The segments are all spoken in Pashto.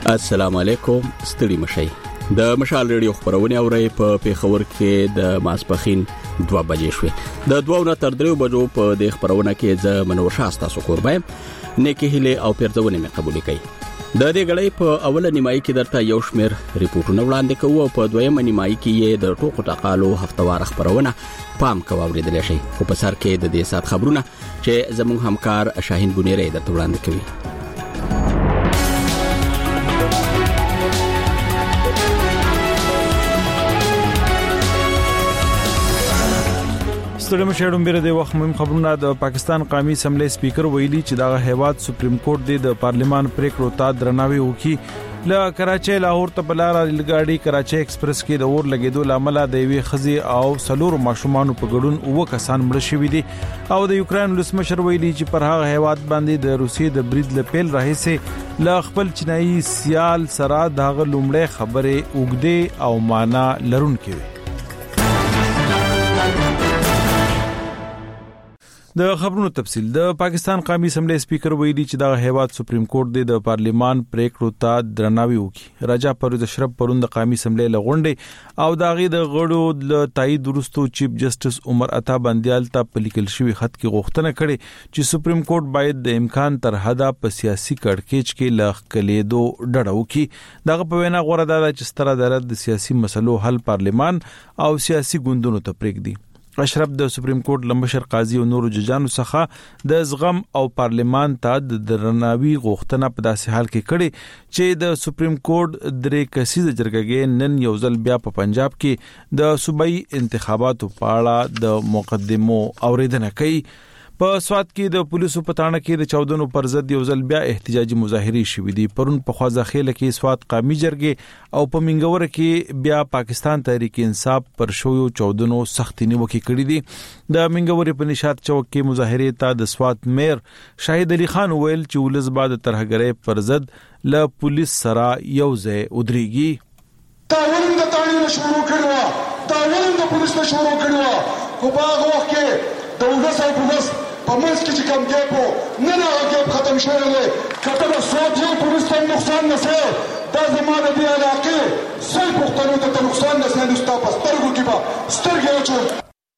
السلام علیکم، ستړي مشئ. د مشال ریډیو خبرونه اوري په پیښور کې د ماسپخین 2 بجې شوې. د 2 نه تر 3 بجو په د خبرونه کې ز منور شاستا سکوربای نیکی هله او پیرځونه مې قبول کړي. د دې غړې په اوله نیمایي کې درته یو شمیر ریپورتونه وړاندې کوو او په دویمه نیمایي کې د ټوکو ټقالو هفتوار خبرونه پام کوو اوریدل شي. خو په سر کې د دې سات خبرونه چې زموږ همکار شاهین بنيري درته وړاندې کوي. ستړي مشهډم بیره د وخت مهم خبرونه. د پاکستان قومي اسمبلی سپیکر ویلي چې دا هیواد سپریم کورټ د پارلیمان پریکړو ته درناوی وکړي. له کراچۍ لاهور ته بلار ریلګاډي کراچۍ ایکسپریس کې د اور لګیدو لامل د یوې خزي او سلور ماشومان په ګډون 9 کسان مړ شوي دي او د یوکرين ولسمشر ویلي چې پر هغه هیواد باندې د روسي د برید لپیل راهیسه له خپل چینایي سیال سره دغه لومړی خبره وګړي او معنا لرونکي وي. د خبرونو تفصیل. د پاکستان قومي اسمبلی سپیکر ویلي چې دا هیواد سپریم کورټ د پارلیمان پریکړو ته درناوی وکړي. راجا پرویز اشرف پرون د قومي اسمبلی لغونډه او داغي د غړو ل تایید ورستو چیف جسټس عمر عطا بندیال ته په لیکل شوی خط کې غوښتنه کړې چې سپریم کورټ باید د امکان تر حده په سیاسي کړکېچ کې لغ کلیدو ډډه وکړي. دغه په وینا غوړه ده چې ستر عدالت د سیاسي مسلو حل پارلیمان او سیاسي ګوندونو ته پرېږدي. اشرف د سپریم کورټ لمشر قاضي او نورو ججانو څخه د زغم او پارلیمان ته د درناوي غوښتنه په داسې حال کې کړي چې د سپریم کورټ درې کسیزه جرګه نن یو ځل بیا په پنجاب کې د صوبایي انتخاباتو په اړه د مقدمو اوریدنه کوي. په سوات کې د پولیسو په تاڼه کې د 14 پر ضد یو ځل بیا احتجاجي مظاهره شوې دي. پرون په خوازخېل کې سوات قومي جرګې او په منګور کې بیا پاکستان تحریک انصاف پر شویو 14 سختي نیوکې کړې دي. د منګور په نشاط چوک کې مظاهره ته د سوات میر شاهد علي خان ویل چې ولز بعد ترهګرۍ پر ضد له پولیس سره یو ځای ودرېږي. دا ولنګ تاړي شروع کړو، دا ولنګ پولیس شروع کړو کو باغ وخت کې د ولس او پولیس په منځ کې چې کوم ګیپ نه نه ګیپ ختم شوی دی. کله سوچ یو پولیس ته نقصان نه سي دا زموږ د علاقې سل پښتنو ته نقصان نه سي نو تاسو سترګو کې به سترګې وچو.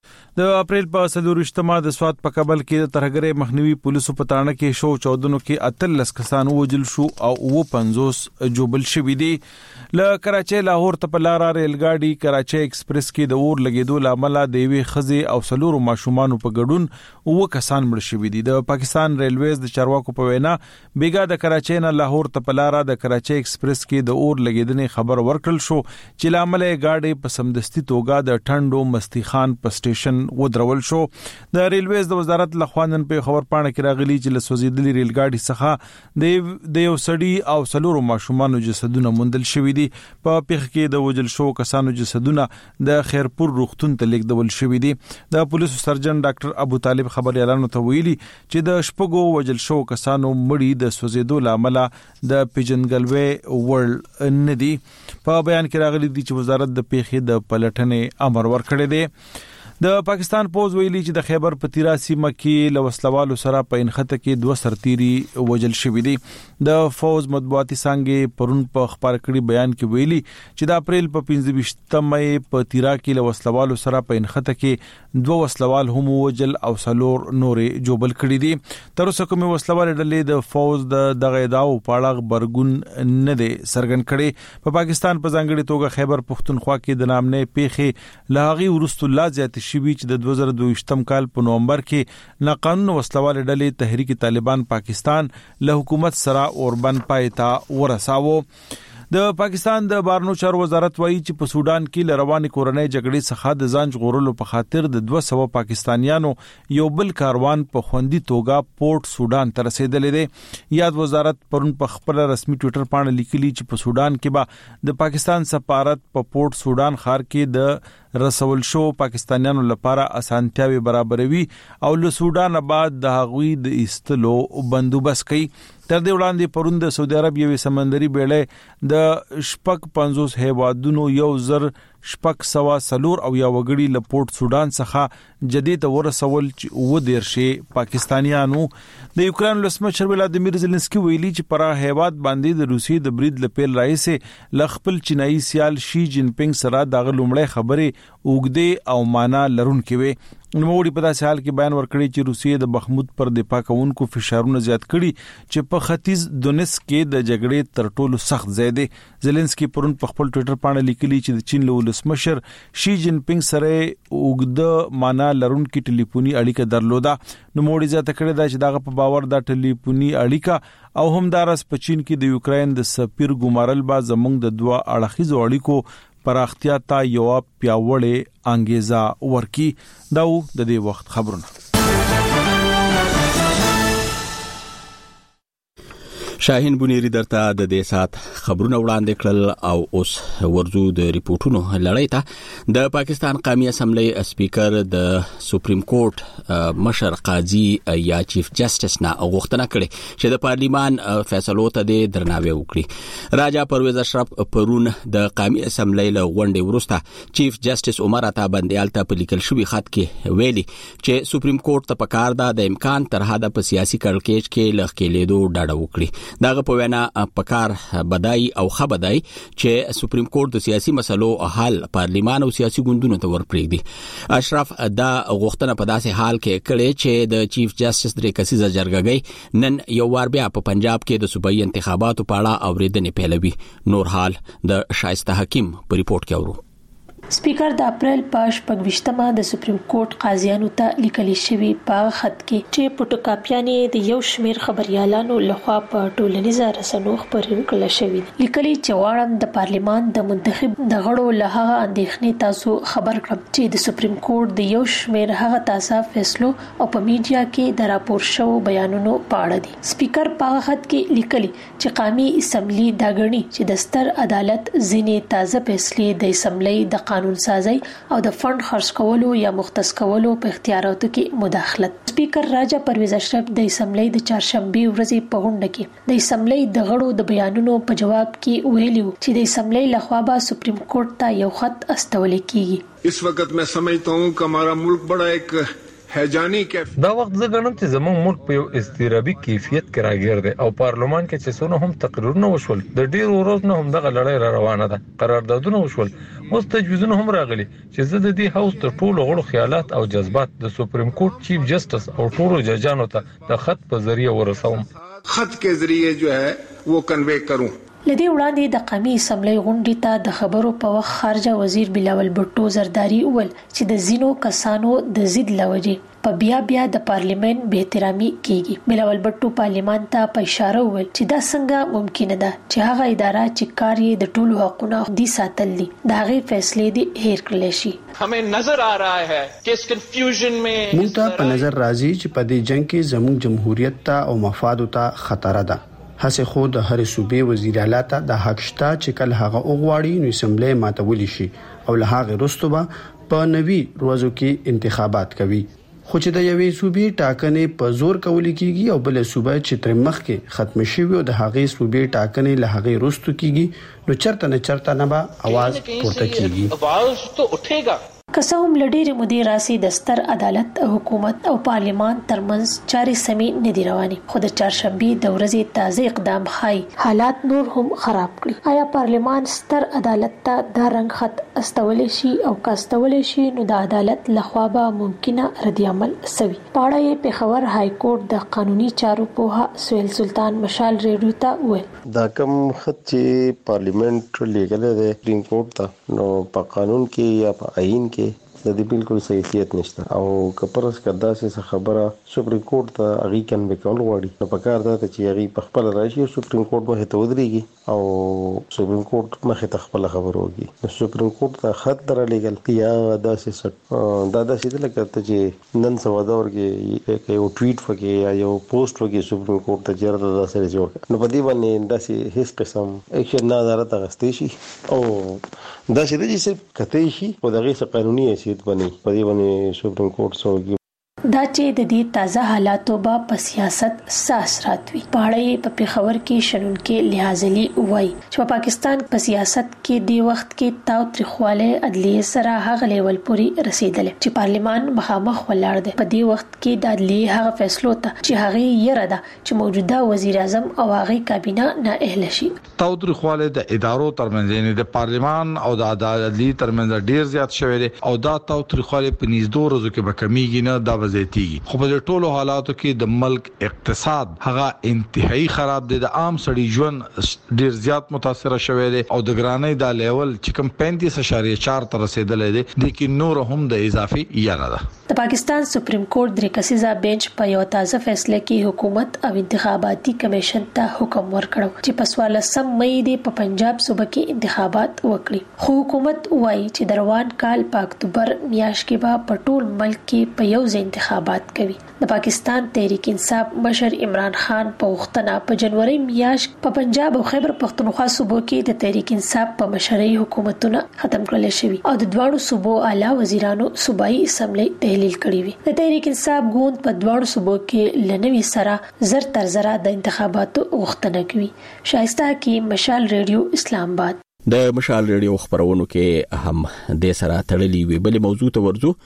د اپریل په 24 د سوات په کابل کې د ترهګرۍ مخنیوي پولیسو په تاڼه کې شو 14 کې 13 کسان وژل شو او 50 جوبل شوي دي. له کراچۍ لاهور ته په لار ریلګاډي کراچۍ ایکسپریس کې د اور لګیدو لامل د یوې خزي او سلور ماشومان په ګډون 9 کسان مړ شوي دي. د پاکستان ریلویز د چارواکو په وینا بیګا د کراچۍ نه لاهور ته په لار د کراچۍ ایکسپریس کې د اور لګیدنې خبر ورکړل شو چې لامل گاډي په سمدستي توګه د ټنډو مستی خان په سټیشن ودرول شو. د ریلویز د وزارت لخوانن په خبر پاڼه کې راغلي چې له سوزیدلي ریلګاډي څخه د یو سړي او سلور ماشومان جسدونه موندل شوي دي. په پیښ کې د وجل شو کسانو جسدونه د خیرپور روغتون ته لیږدول شوي دي. د پولیسو سرجن ډاکټر ابو طالب خبريالانو ته ویلي چې د شپږو وجل شو کسانو مړي د سوزیدو لامل د پیجنګلوي ورل نه دي. په بیان کې راغلي دي چې وزارت د پیښې د پلټنې امر ورکړی دی. د پاکستان پوز ویلي چې د خیبر پتیرا سیمه کې لوسلوالو سره په انخته کې 2 سرتيري وجل شوي دي. د فوز مطبوعاتي څنګه پرون په خبر کړي بیان کې ویلي چې د اپریل په 25 مې په تیرا کې لوسلوالو سره په انخته کې 2 وسلوال هم وجل او سلور نورې جوبل کړي دي. تر اوسه کومه وسلوال ډلې د فوز د غیداو پاړه برګون نه دي سرګن کړي. په پاکستان په ځانګړي توګه خیبر پختونخوا کې د نامنه پیخي لاغي ورستو لا زیات شوی چې د 2022 کال په نومبر کې ناقانون وسلوال ډلې تحریک طالبان پاکستان له حکومت سره اوربند پایتا ورساوه. د پاکستان د بارنو چارو وزارت وایي چې په سودان کې لروانې کورنۍ جګړې څخه د ځان ژغورلو په خاطر د 200 پاکستانیانو یو بل کاروان په خوندي توګه پورت سودان ته رسیدلې دی. یاد وزارت پرون په خپل رسمي ټوئیټر باندې لیکلي چې په سودان کې به د پاکستان سفارت په پورت سودان ښار کې د رسول شو پاکستانیانو لپاره اسانتیاوي برابروي او له سودان بعد د هغوی د ایستلو بندوبست کوي. تر دې وړاندې پرون د سعودي عرب یوې سمندري بیړۍ د 50 هیوادونو 1000 604 او یا وګړي له پورت سودان څخه جدید ورسول چې و دیرشي پاکستانیانو د یوکرين ولسمشر ولادیمیر زيلنسکي ویلي چې پر هیواد باندې د روسي د برید لپیل رئیس لخپل چینایي سیال شي جین پینګ سره د غلومړی خبره اوګدې او معنا لرونکې وي. نوموړي په داسې حال کې بیان ورکړی چې روسیې د بخمود پر دفاع کوونکو فشارونه زیات کړي چې په ختیځ دونیتسک کې د جګړې تر ټولو سخت ځای دی. زيلنسکي پرون په خپل ټوئیټر باندې لیکلي چې د چین له ولسمشر شي جین پینګ سره اوګد معنا لرونکي ټلیفوني اړیکه درلوده. نوموړي زیاته کړې ده چې دغه په باور د ټلیفوني اړیکه او همدارس په چین کې د یوکرين د سفیر ګمارل با زمونږ د دوه اړخیزو اړیکو پراختیا ته یو پیاوړې انګیزه ورکي. دا د دې وخت خبرونه. شاهین بنيري درته د دې سات خبرونه وړاندې کړل او اوس ورزو د ریپورتونو لړۍ ته. د پاکستان قومي اسمبلی سپیکر د سپریم کورټ مشر قاضي یا چیف جسټس نه غوښتنه کړې چې د پارلیمان فیصلو ته د درناوی وکړي. راجا پرویز اشرف پرون د قومي اسمبلی له غونډې وروسته چیف جسټس عمر عطا بندیال ته په لیکل شوی خط کې ویلي چې سپریم کورټ ته پکار ده د امکان تر حده په سیاسي کړکېچ کې لخکېلیدو ډاډه وکړي. داغه په وینا پکار بدای او خبدای چې سپریم کورټ د سیاسي مسلو حل پارلیمان او سیاسي ګوندونو ته ورپرېږدي. اشرف دا غوښتنه په داسې حال کې کړې چې د چیف جسټس درې کسیزه جرګه نن یو وار بیا په پنجاب کې د صوبایي انتخاباتو په اړه اوریدنې پیلوي. نور حال د شایسته حکیم په ریپورت کې اورو. سپیکر د اپریل پاش پګوشتمه د سپریم کورټ قاضیانو ته لیکلي شوی په خط کې چې پټوکاپیانې د یو شمیر خبريالانو لخوا په ټولنیزه رسنیو خبرې کړل شوې. لیکلي چې واړم د پارلیمان د منتخب د غړو له هغه اندېښنې تاسو خبر کړم چې د سپریم کورټ د یو شمیر هغه تازه فیصلو او په میډیا کې د راپور شو بیانونو په اړه دي. سپیکر په خط کې لیکلي چې قومي اسمبلی دا غني چې د ستر عدالت ځینې تازه فیصلې د اسمبلی د قانون سازي او د فند خرڅ کولو یا مختص کولو په اختیاراتو کې مداخلت. سپیکر راجا پرویز اشرف د اسمبلی د چهارشنبه ورځې په غونډه کې د اسمبلی د غړو د بیانونو په جواب کې ویلي چې د اسمبلی لخوا به سپریم کورټ ته یو خط استول کیږي. इस वक्त मैं समझता हूं कि हमारा मुल्क बड़ा एक هجانی کې دا وخت زه غواړم چې زموږ ملک په یو استرابي کیفیت کې راګیر دی او پارلمان کې چې څونه هم تقریرونه وشول د ډیرو ورځې نه هم دغه لړۍ را روانه ده. قراردادونه وشول، اوس تجویزونه هم راغلي چې زه د دې هاوس تر ټولو غړو خیالات او جذبات د سپریم کورټ چیف جسټس او ټولو ججانو ته د خط په ذریعہ ورسوم. خط के जरिए जो है वो कन्वे करूं. لدی وړاندې د قومي اسمبلی غونډې ته د خبرو په وخت خارجه وزیر بلاول بټو زرداری اول چې د زینو کسانو د ضد لوجې په بیا د پارلیمان به احترامي کیږي. بلاول بټو پارلیمان ته په اشاره وویل چې دا څنګه ممکن ده چې هغه اداره چې کار یې د ټولو حقوقو دی ساتل دي دا غي فیصله دي هیر کړل شي. हमें नजर आ रहा है कि इस कंफ्यूजन में موږ ته په نظر راځي چې په دې جنگ کې زموږ جمهوریت ته او مفاد ته خطر ده. هڅه خو د هر صوبې وزیر اعلی ته د حق شته چې کله هغه اوغواړي نو اسمبلی ماتول شي او له هغه وروسته په نوي روزو کې انتخابات کوي. خو چې د یوې صوبې ټاکنې په زور کول کیږي او بل صوبې چې تر مخ کې ختم شي او د هغه صوبې ټاکنې له هغه وروسته کیږي نو چرته نه به आवाज پورته کیږي. आवाज तो उठेगा. کسوم لډېر مدیر راسي د ستر عدالت حکومت او پارلیمان ترمنځ چارې سمې نه دي روانې. خو د چهارشنبه د ورځې تازه اقدام خای حالات نور هم خراب کړي. آیا پارلیمان ستر عدالت ته د رنګ خط استول شي او کاستول شي نو د عدالت لخوا به ممکنه ردی عمل سوي. پاړه یې پیښور های کورټ د قانوني چارو په سویل سلطان مشال ریډیو ته وویل دا کوم خط چې پارلیمنت لیکل دی سپریم کورټ ته نو په قانون کې یا په آئین کې د دې بالکل صحیحیت نشته او کپرس کدا څه خبره سپریم کورټ ته اغي کن به کول غواړي نو په کار ده چې اغي په خپل راشي سپریم کورټ به ته ودرېږي او سپریم کورټ مخه ته خپل خبره وږي. سپریم کورټ ته خط درلېګل یا داسې لکه ته چې نن سوا دا ورګي یو ټویټ وکي یا یو پوسټ وکي سپریم کورټ ته چیرته داسې جوړ نو په دې باندې داسې هیڅ قسم اکشن نه عدالت غستې شي او داسې د چې کته شي او دغه قانوني حیثیت باندې په دې باندې سپریم کورټ سوګي. دا چې د دې تازه حالاتو په سیاست اثرات وي. پاړې په پیښور کې شنونکو لحاظلي وایي چې په پاکستان په سیاست کې د وخت کې تاو تریخواله عدلیه سره هغه لیول پورې رسیدل چې پارلیمان مخامخ ولاړ دی. په دې وخت کې د عدلیه هغه فیصلو ته چې هغه یې رده چې موجوده وزیر اعظم او هغه کابینه نه اهل شي. تاو تریخواله د ادارو ترمنځ یعنی د پارلیمان او د عدالت ترمنځ ډیر زیات شوی دی او دا تاو تریخواله په نږدې ورځو کې به کمیږي نه، دا به زیاتیږي. خو په ټولو حالاتو کې د ملک اقتصاد هغه انتهایی خراب دی. د عام سړي ژوند ډیر زیات متاثر شوی دی او د ګرانۍ د لیول چې کوم 35.4 ته رسیدلې دی د کې نور هم د اضافي یاره ده. د پاکستان سپریم کورټ د کسیزه بنچ په یو تازه فیصله کې حکومت او انتخاباتي کمیشن ته حکم ورکړ چې په 14 مې د پنجاب صوبه کې انتخابات وکړي. خو حکومت وایي چې د روان کال په اکتوبر میاشت کې به په ټول ملک کې په یو ځای انتخابات کوي. د پاکستان تحریک انصاف مشر عمران خان په وختونه په جنوري میاشت په پنجاب او خیبر پختونخوا صوبو کې د تحریک انصاف په مشرۍ حکومتونه ختم کړل شوی او د دواړو صوبو اعلی وزیرانو صوبایي اسمبلی تحلیل کړی وي. د تحریک انصاف ګوند په دواړو صوبو کې لنوي سره زر تر زره د انتخاباتو غوښتنه کوي. شایسته حکیم، مشال ریډیو، اسلام آباد. د مشال ریډیو خبرونو کې هم د سره تړلې وی بل موضوع ته ورځو.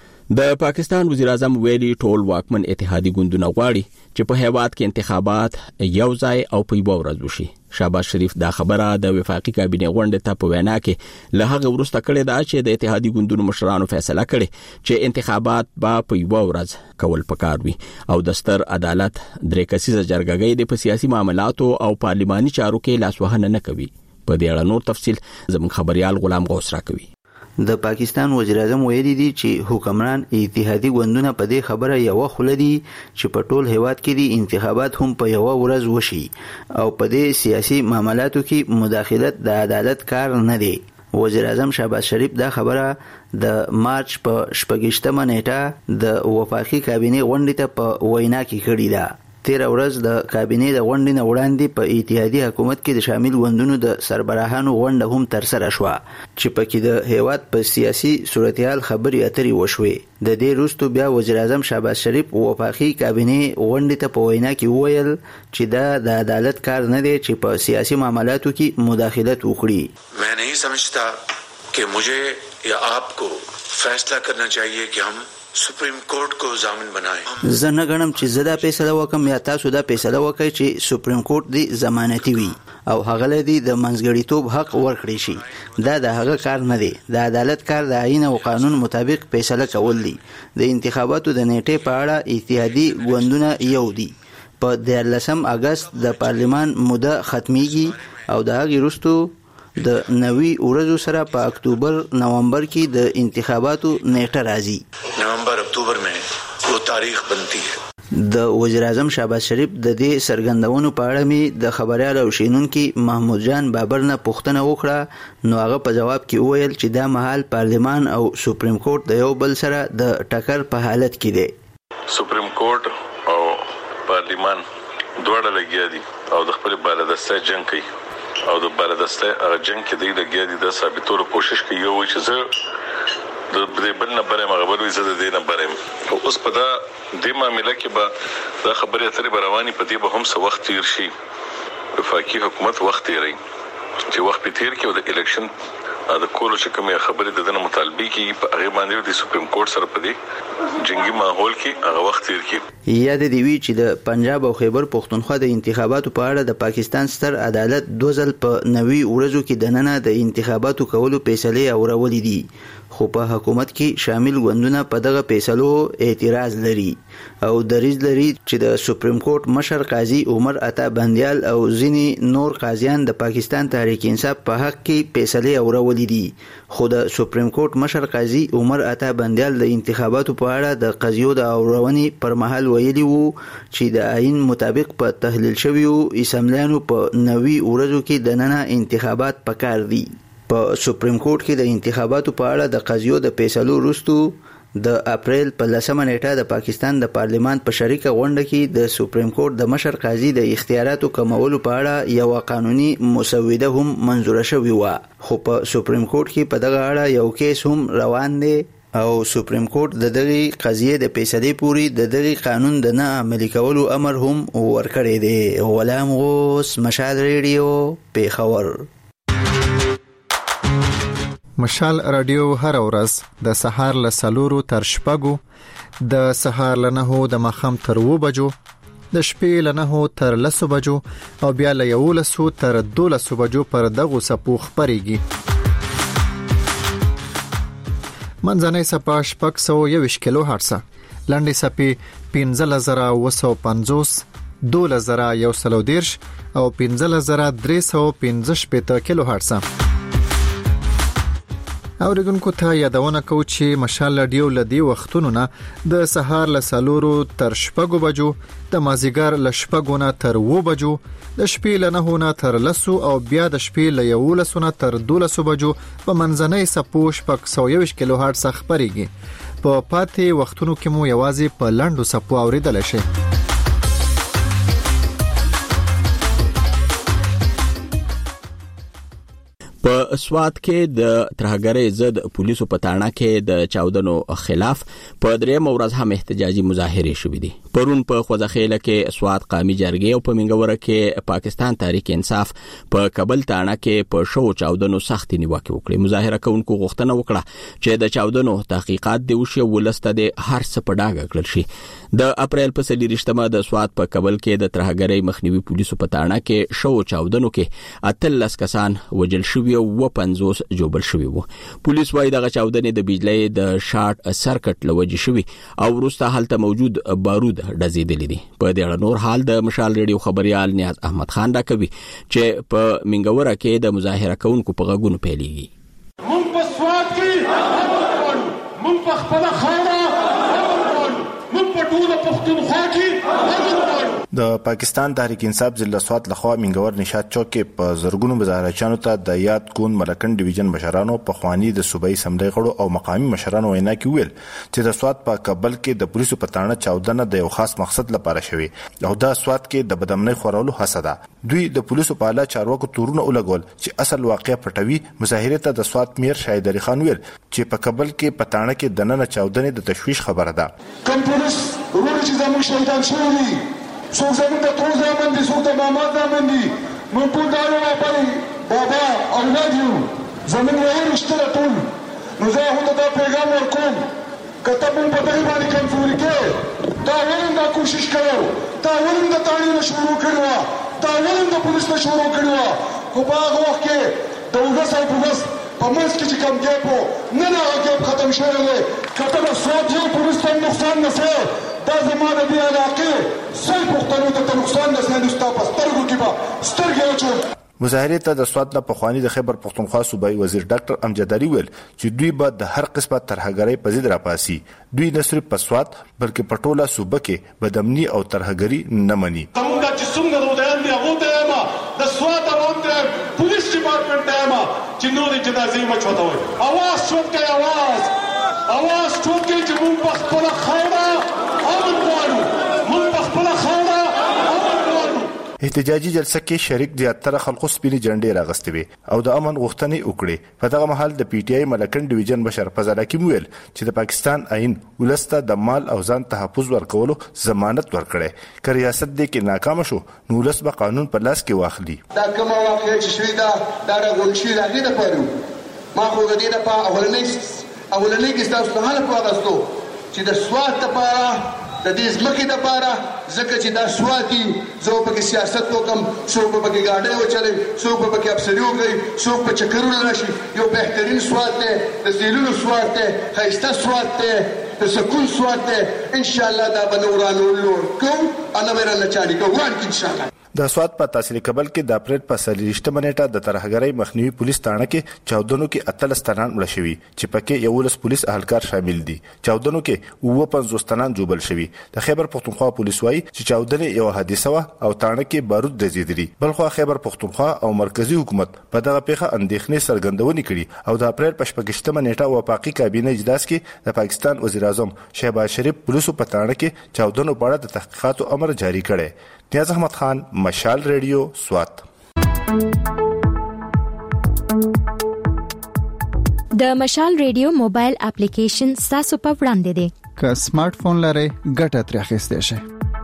د پاکستان وزیر اعظم ویلي ټول واکمن اتحادی ګوندونه غواړي چې په هیواد کې انتخابات یو ځای او په یو ورځ وشي. شهباز شریف دا خبره د وفاقي کابینه غونډې ته په وینا کې له هغه وروسته کړې ده چې د اتحادی ګوندونو مشرانو فیصله کړې چې انتخابات په یو ورځ کول پکار وي او د ستر عدالت درې کسیزه جرګه د سیاسي معاملاتو او پارلماني چارو کې لاسوهنه نه کوي. په دې اړه نور تفصیل زموږ خبريال غلام غوث راکوي. د پاکستان وزیر اعظم ویلي دي چې حکمران اتحادی ګوندونه په دې خبره یو خلدي چې په ټول هیواد کې دي انتخابات هم په یو ورځ وشي او په دې سیاسي معاملاتو کې مداخلت د عدالت کار نه دی. وزیر اعظم شهباز شریف دا خبره د مارچ په 28مه نیټه د وفاقي کابینه غونډې ته په وینا کې کړې ده. 13 ورځ د کابینه د غونډې نه وړاندې په اتحادیه حکومت کې د شامل غوندونو د سربراهانو غونډه هم تر سره شو چې پکې د هیواد په سیاسي صورتحال خبرې اترې وشوي. د دې وروسته بیا وزیر اعظم شهباز شریف وفاقي کابینه غونډې ته په وینا کې وویل چې دا د عدالت کار نه دی چې په سیاسي معاملاتو کې مداخلت وکړي. मैं नहीं समझता कि मुझे या आपको फैसला करना चाहिए कि हम سپریم کورټ کو ضامن بنائے. زه نه غنم چې زدا فیصله وکم یا تاسو دا فیصله وکړئ چې سپریم کورټ دی ضمانتي وي او هغه لدی د منځګړیتوب حق ورکړي شي. دا د هغه کار نه دی. د عدالت کار د آئین او قانون مطابق فیصله کول دي. د انتخاباتو د نیټې په اړه اتحادی ګوندونه یو دي. په 13 اگست د پارلیمان موده ختميږي او د هغې وروسته د 90 ورځو سره په اکتوبر نومبر کې د انتخاباتو نیټه راځي. نومبر اکتوبر में वो तारीख बनती है. د وزیر اعظم شهباز شریف د دې سرګندونو په اړه می د خبريال او شینونکو محمود جان بابر نه پوښتنه وکړه نو هغه په جواب کې وویل چې دا مهال پارلیمان او سپریم کورټ د یو بل سره د ټکر په حالت کې دي. سپریم کورټ او پارلیمان دواړه لګیا دي او د خپل بالادسته جنگ کوي او د بالادسته جنگ کې دی لګیا دي د ثابتولو کوشش کوي یو چې زه د بل نه برم غوړ وي زه د دې نه برم او اوس په دا د معاملې کې به دا خبره اترې رواني په دې به هم څه وخت تیر شي. وفاقي حکومت وخت تیري چې وخت په تیر کې د الیکشن د کولو چې کومه خبره د دنه مطالبه کی په هغه باندې د سپریم کورټ سره په دې جنگي ماحول کې هغه وخت تیر کی. یاد دی وی چې د پنجاب او خیبر پختونخوا د انتخاباتو په اړه د پاکستان ستر عدالت 2 ځل په 90 ورځو کې د نن د انتخاباتو کولو فیصله اورولې دي. خو په حکومت کې شامل غوندونه په دغه فیصلو اعتراض لري او دریځ لري چې د سپریم کورټ مشر قاضي عمر عطا بندیال او ځینی نور قاضیان د پاکستان تحریک انصاف په حق کې فیصله اورولې دي. خو د سپریم کورټ مشر قاضي عمر عطا بندیال د انتخاباتو په اړه د قضیو د اورونې پر مهال ویلي وو چې د آئین مطابق په تحلیل شویو اسمبلیانو په 90 ورځو کې د نن انتخابات پکار دي. په سپریم کورټ کې د انتخاباتو په اړه د قضیو د فیصلو وروسته د اپریل په 10مه نیټه د پاکستان د پارلیمان په شریکه غونډه کې د سپریم کورټ د مشر قاضي د اختیاراتو کمولو په اړه یو قانوني مسوده هم منزوره شوې و. خو په سپریم کورټ کې په دغه اړه یو کیس هم روان دی او سپریم کورټ د دغه قضیه د فیصله پوری د دغه قانون د نه عملي کولو امر هم ورکړی دی. غلام غوث، مشال ریډیو، پیښور. مشال رادیو هر ورځ د سهار له 4 تر 6، د سهار له 9 د ماښام تر 2 بجو، د شپې له 9 تر 10 بجو او بیا له 11 تر 12 بجو پر دغه سپو خبريږي. منځنۍ سپه 621 کیلو هرتز، لنډي سپې 15950، 12130 او 15315 کیلو هرتز. اوریدونکو ته یادونه کوم چې مشال رادیو لدی وختونو نه د سهار له 4 تر 6 بجو، د مازیګر له 6 نه تر 2 بجو، د شپې له 9 نه تر 10 او بیا د شپې له 11 نه تر 12 بجو په منځنۍ سپو 621 کیلو هرتز خبريږي. په پاتې وختونو کې مو یوازې په لنډو سپو اوریدل شي. په سوات کې د ترهګرۍ ضد پولیسو په تاڼه کې د چاودنو خلاف په دریم ورځ هم احتجاجي مظاهره شوې دي. پرون په خوځخېله کې سوات قامي جرګې او په منګوره کې پاکستان تحریک انصاف په کابل تاڼه کې په شو چاودنو سختي نیوکه وکړه. مظاهره کوونکو غوښتنه وکړه چې د چاودنو تحقیقات دی وشي، ولسته د هر څه په ډاګه کړل شي. د اپریل په 23 د سوات په کابل کې د ترهګرۍ مخنیوي پولیسو په تاڼه کې شو چاودنو کې 13 کسان وجل شوي او 50 جوبل شوي وو. پولیس وايي دغه چاودنې د بجلی د شارټ سرکټ لوجې شوي او وروسته هلته موجود بارود ډزیدلې دي. په دې نور حال د مشال ریډیو خبريال نیاز احمد خان دا کوي چې په منګوره کې د مظاهره کوونکو په غوږونو پیلېږي. مونږ په سوات کې مونږ په خپل خاوره مونږ په ټول پښتونخوا کې د پاکستان تحریک انصاف ضلع سوات لخوا منګور نشاط چوک کې په زرګونو مظاهرچانو ته د یاد کون ملکن ډیویژن مشرانو په خواني د صوبایي سمندري غړو او مقامي مشرانو وینا کې ویل چې د سوات په کابل کې د پولیسو په تاڼه چاودنه د یو خاص مقصد لپاره شوی او دا سوات کې د بدامنۍ خورولو هڅه ده. دوی د پولیسو په اعلی چارواکو تورونه ولګول چې اصل واقعیا پټوي. مظاهره ته د سوات میر شاهد علي خان ویل چې په کابل کې په تاڼه کې د نن چاودنې د تشويش خبره ده. کوم پولیس ورور چې زموږ شهیدان شوي څوک زموږ د تور زامن دي، څوک د ماما زامن دي، موږ ټول دا یو بابا اولاد یو، زموږ وایي رشته ټول. نو زه هم دا پیغام ورکوم که ته موږ په دغې باندې کمزوري کې تا ولې دا کوشش کړو، تا ولې د تاڼې نه شروع کړې وه، تا ولې د پولیس نه شروع کړې وه. خو په هغه وخت کې د 19 په منځ کې چې کوم ګیپ و نن هغه ګیپ ختم شوی دی. که ته د سوات یو پولیس ته نقصان نه سې دا زما د دې علاقې سل پښتنو ته نقصان نه سې، نو ستا په سترګو کې به سترګې اچوم. مظاهره ته د سوات نه پخوانی د خیبر پښتونخوا صوبایي وزیر ډاکټر امجد علي ویل چې دوی به د هر قسمه ترهګرۍ په ضد راپاسي. دوی نه صرف په سوات بلکې په ټوله صوبه کې بدامني او ترهګري نه مني. موږ چې څنګه ودان دي هغه ته ما د سوات روانته پولیس ډپارټمنټ ته ما چې نور چې داسې مچوته وي اواز څوکې اواز څوکې چې موږ په خپل خاوره امن غواړو، موږ په خپل خاوره امن غواړو. احتجاجي جلسه کې شریک زیاتره خلکو سپینې جنډې راغستې وي او د امن غوښتنې وکړي. په دغه مهال د پی ټی آی ملکن ډیویژن مشر فضل حکیم ویل چې د پاکستان آئین ولسته د مال او ځان تحفظ ورکولو ضمانت ورکړي. که ریاست دې کې ناکام شو نو ولس به قانون په لاس کې واخلي. دا کومه واقعه چې شوې ده دا راغونډ شوې ده هغې دپاره ما خو د دې دپاره اولنۍ کې ستاسو ته هله واغستو چې د سوات دپاره د دې ځمکې دپاره ځکه چې دا سوات دي زه به پکې سیاست وکړم، څوک به پکې ګاډۍ وچلوي، څوک به پکې افسري وکړي، څوک به چکرونه راشي. یو بهترین سوات دی، د سیلونو سوات دی، ښایسته سوات دی، د سکون سوات دی. انشاءالله دا به نه ورانولو کوو او نه به یې رانه چالي کوو وړاندې انشاءالله. د سوات په تحصیل کابل کې د اپریل په 23 نیټه د ترهګرۍ مخنیوي پولیس تاڼه کې چاودنو کې 13 تنان مړه شوي چې پکې 11 پولیس اهلکار شامل دي. چاودنو کې 50 تنان جوبل شوي. د خیبر پښتونخوا پولیس وايي چې چاودنې یو حادثه وه او تاڼه کې بارود دزیدلي. بلخو خیبر پښتونخوا او مرکزی حکومت په دغه پیښه اندېښنې څرګندونې کړي او د اپریل په 25 نیټه وفاقي کابینه اجلاس کې د پاکستان وزیر اعظم شهباز شریف پولیسو په تاڼه کې چاودنو په اړه د تحقیقاتو امر جاری کړی. نیاز احمد خان، مشال ریډیو، سوات. د مشال ریډیو موبایل اپلیکیشن تاسو په وړاندې دی. که سمارټ فون لرئ ګټه ترې اخیستئ شئ.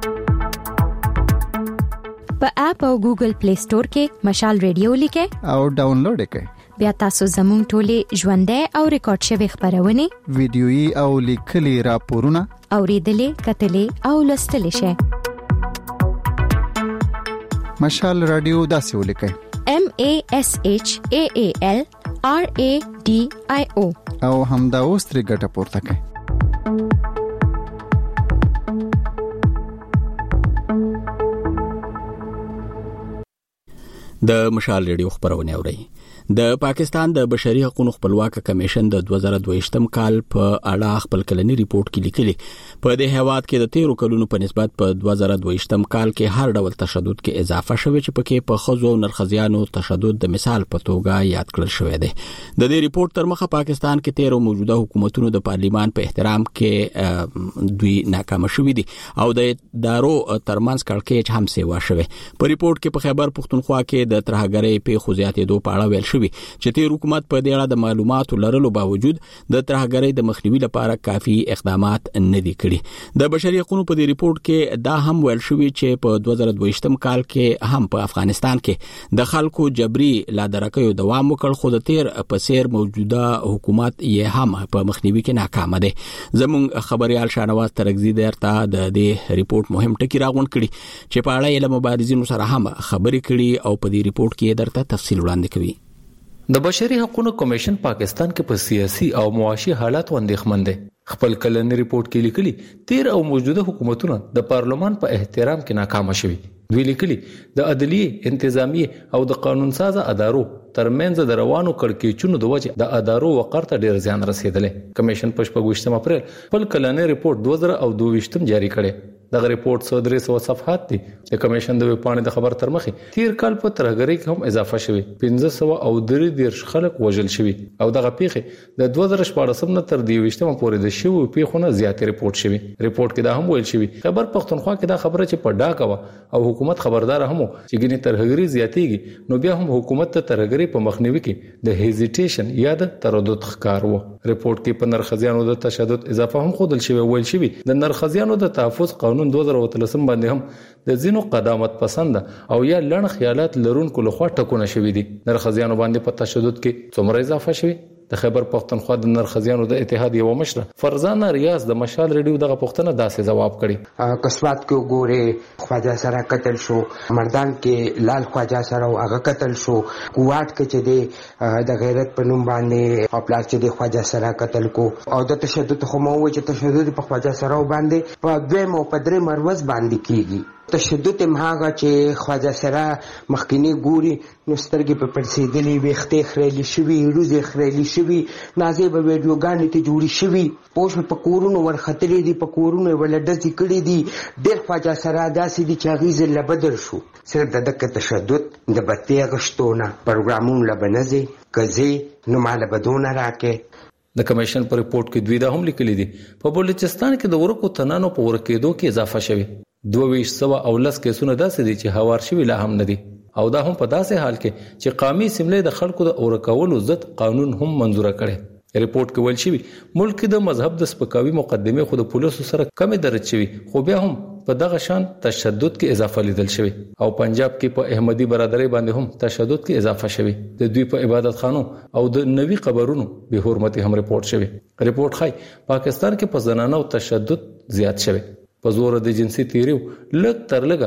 په اپ او ګوګل پلی سٹور کې مشال ریډیو لیکئ او ډاونلوډ کړئ. بیا تاسو زموږ ټولې ژوندۍ او ریکارډ شوی خبرونه، ویډیويي او لیکلي راپورونه اوریدلې، کتلې او لوستلې شئ. مشال رادیو داسې ولیکئ: MASHAALRADIO او همدا اوس ترې ګټه پورته کړئ. د مشال ریډیو خبرونه اوري. د پاکستان د بشري حقوقو خپلواک کمیشن د 2022م کال په اړه خپل کلنی ریپورت کې لیکلي په دې هیواد کې د 13 کلونو په نسبت په 2022م کال کې هر ډول تشدد کې اضافه شوه چې پکې په خزو او نرخزیانو تشدد د مثال په توګه یاد کړل شوی دی. د دې ریپورت تر مخه پاکستان کې 13 موجوده حکومتونو د پارلیمان په احترام کې دوی ناکام شوي دي او د ادارو ترمنځ کړکېچ هم سیوا شوی. په ریپورت کې په خیبر پختونخوا کې د ترهګرۍ په خوځاتېدو په اړه ویل شوی چې تیر حکومت په دې اړه د معلوماتو لرلو باوجود د ترهګرۍ د مخنیوي لپاره کافي اقدامات نه دي کړي. د بشري حقوقو په دې ریپورت کې دا هم ویل شوی چې په 2022م کال کې هم په افغانستان کې د خلکو جبري لادرکیو دوام وکړ، خو د تیر په سیر موجوده حکومت یې هم په مخنیوي کې ناکام دی. زموږ خبريال شانواز ترغزي درته د دې ریپورت مهم ټکی راغون کړي چې په اړه یې له مبارزینو سره هم خبرې کړي او په دې ریپورت کې درته تفصیل وړاندې کوي. د بشري حقوقو کمیشن پاکستان کې په سیاسي او معاشي حالات اندېښمن دی. خپل کلنی ریپورت کې لیکلي 13 او موجوده حکومتونه د پارلمان په احترام کې ناکام شوي. دوی لیکلي د عدلیه، انتظامی او د قانون ساز ادارو ترمنځ د روانو کړکېچونو د وجه د ادارو وقار ته ډیر زیان رسیدلی. کمیشن په 28 اپریل خپل کلنی ریپورت 2022 جاری کړي. دغه ریپورت 300 صفحات دي. د کمیشن د ویبپاڼې د خبر تر مخه تیر کال په ترهګرۍ کې هم اضافه شوه. 533 خلک وژل شوي او دغه پیښه د 2014 نه تر 2020 پورې د شوو پیښونو زیاتې ریپورت شوي. ریپورت کې دا هم ویل شوی خبر پختونخوا کې دا خبره چې په ډاکا او حکومت خبردار هم چې ګینه ترهګرۍ زیاتېږي نو بیا هم حکومت ته ترهګرۍ په مخنیوي کې د هیزیټیشن یا د تردد ښکار وو. ریپورت کې په نرخزیانو د تشدد اضافه هم خودل شوی. ویل شوی د نرخزیانو د تحفظ قانون 2013 باندې هم د زینو قدامت پسند او یا لړ خیالات لرونکو لخوا ټکونه شوی دي. نرخزیانو باندې په تشدد کې څومره اضافه شوی؟ د خیبر پختونخوا د نرخزیانو د اتحاد یو مشر فرزانه ریاض د مشال ریډیو دغه پښتنه داسې جواب کړي. قسمت کې ګوره خواجه سره قتل شو، مردان کې لال خواجه سره هغه قتل شو، کوټ کې چې د غیرت په نوم باندې خپل چې د خواجه سره قتل کو او د تشدد خو مو چې تشدد په خواجه سره باندې په دویم او په درې مروز باندې کیږي. تشدد مهاغه چې خواجه سره مخکینی ګوري نو سترګې په پرسیدلې وختې خړلې شوی، روزي خړلې شوی، نازیبه ویډیوګانې ته جوړې شوی، پوښ په کورونو ورختلې دي، په کورونو ولډځې کړې دي. ډېر خواجه سره داسې دي چې غیز لبدل شو. صرف د دک تشدد د بتې غشتونه پروګرامونه لبنځي کزي نو مال بدون راکې. د کمیشن په ریپورت کې دوی دا هم لیکلي دي په بلوچستان کې د ورکو تنانو په ورکېدو کې اضافه شوی. 2210 کیسونه داسې دي چې هوار شوي لا هم نه دي او دا هم په داسې حال کې چې قومي سیملې د خلکو د اورکولو ضد قانون هم منزور کړي. ریپورت کې ویل شوی ملک د مذهب د سپکاوي مقدمه خود پولیسو سره کم درج شوی، خو بیا هم په دغه شان تشدد کې اضافه لیدل شوی او پنجاب کې په احمدي برادرۍ باندې هم تشدد کې اضافه شوی. د دوی په عبادت خانو او د نوي قبرونو به حرمتي هم ریپورت شوی. ریپورت ښيي پاکستان کې په زنانو تشدد زیات شوی. په زور د جنسي تیریو لږ تر لږه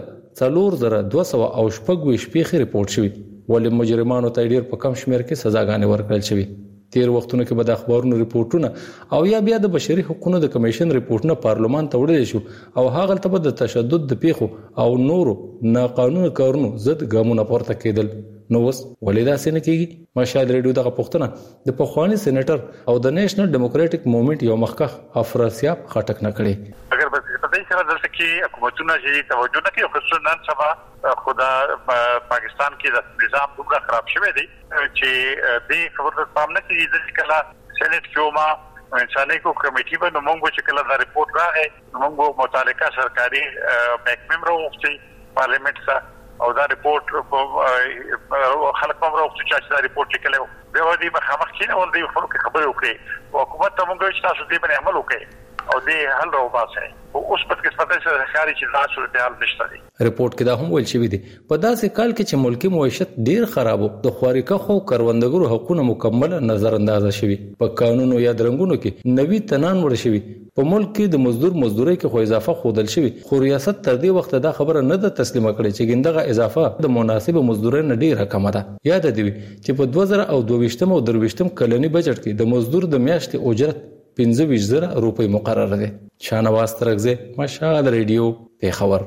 4228 پیښې ریپورت شوی، ولې مجرمانو ته ډیر په کم شمیر کې سزاګانې ورکړل شوی. تیر وختونو کې به د اخبارونو ریپورتونه او یا بیا د بشري حقوقو د کمیشن ریپورتونه پارلمان ته وړل شو او هغه ته به د تشدد د پیښو او نورو ناقانونه کارونو ضد ګامونه پورته کېدل. نو وس ولیدا سینه کېږي. مشال ریډیو دغه پښتنه د پخوانی سېنیټر او د نېشنل ډیموکراټک موومېنټ یو مخکخ افراسیاب خټک نه کړي. اگر په دې سره دلته کې حکومتونه چې توجه نه کوي خصوصا نن سبا خدا پاکستان کې د نظام دومره خراب شوی دی چې دې خبره پام نه کیږي چې کله سېنیټ جوما انساني کو کمیټي باندې موږ چې کله دا ریپورت راغی موږ متعلقه سرکاري محکمې راوستي پارلیمنت سره او دا ریپورت خلک هم راوستي چې دا ریپورت لیکلو به ودی مخامخ کینه ول دی خبرې وکړي حکومت ته موږ چې تاسو دې باندې عمل وکړي او دې حل راوباسي اوس په قسمت سره ښکاري چې دا صورتحال نشته دي. ریپورت کې دا هم ویل شوی دی په داسې کال کې چې ملکی معیشت ډیر خراب او د خوارکه خو کروندګرو حقوقونه مکمل نظر انداز شوی په قانونو یا درنګونو کې نوی تنان ور شوی په ملک کې د مزدوري کې خو اضافه خودل شوی خو ریاست تر دې وخت دا خبره نه ده تسلیمه کړې چې ګندغه اضافه د مناسب مزدورۍ نه ډیره کم ده. یاد دی چې په 2022 او 23 کلنی بجټ کې د مزدور د میاشتې اجرت 25,000 روپۍ مقرر دي. شاهنواز ترغزه مشال ریډیو پیښور.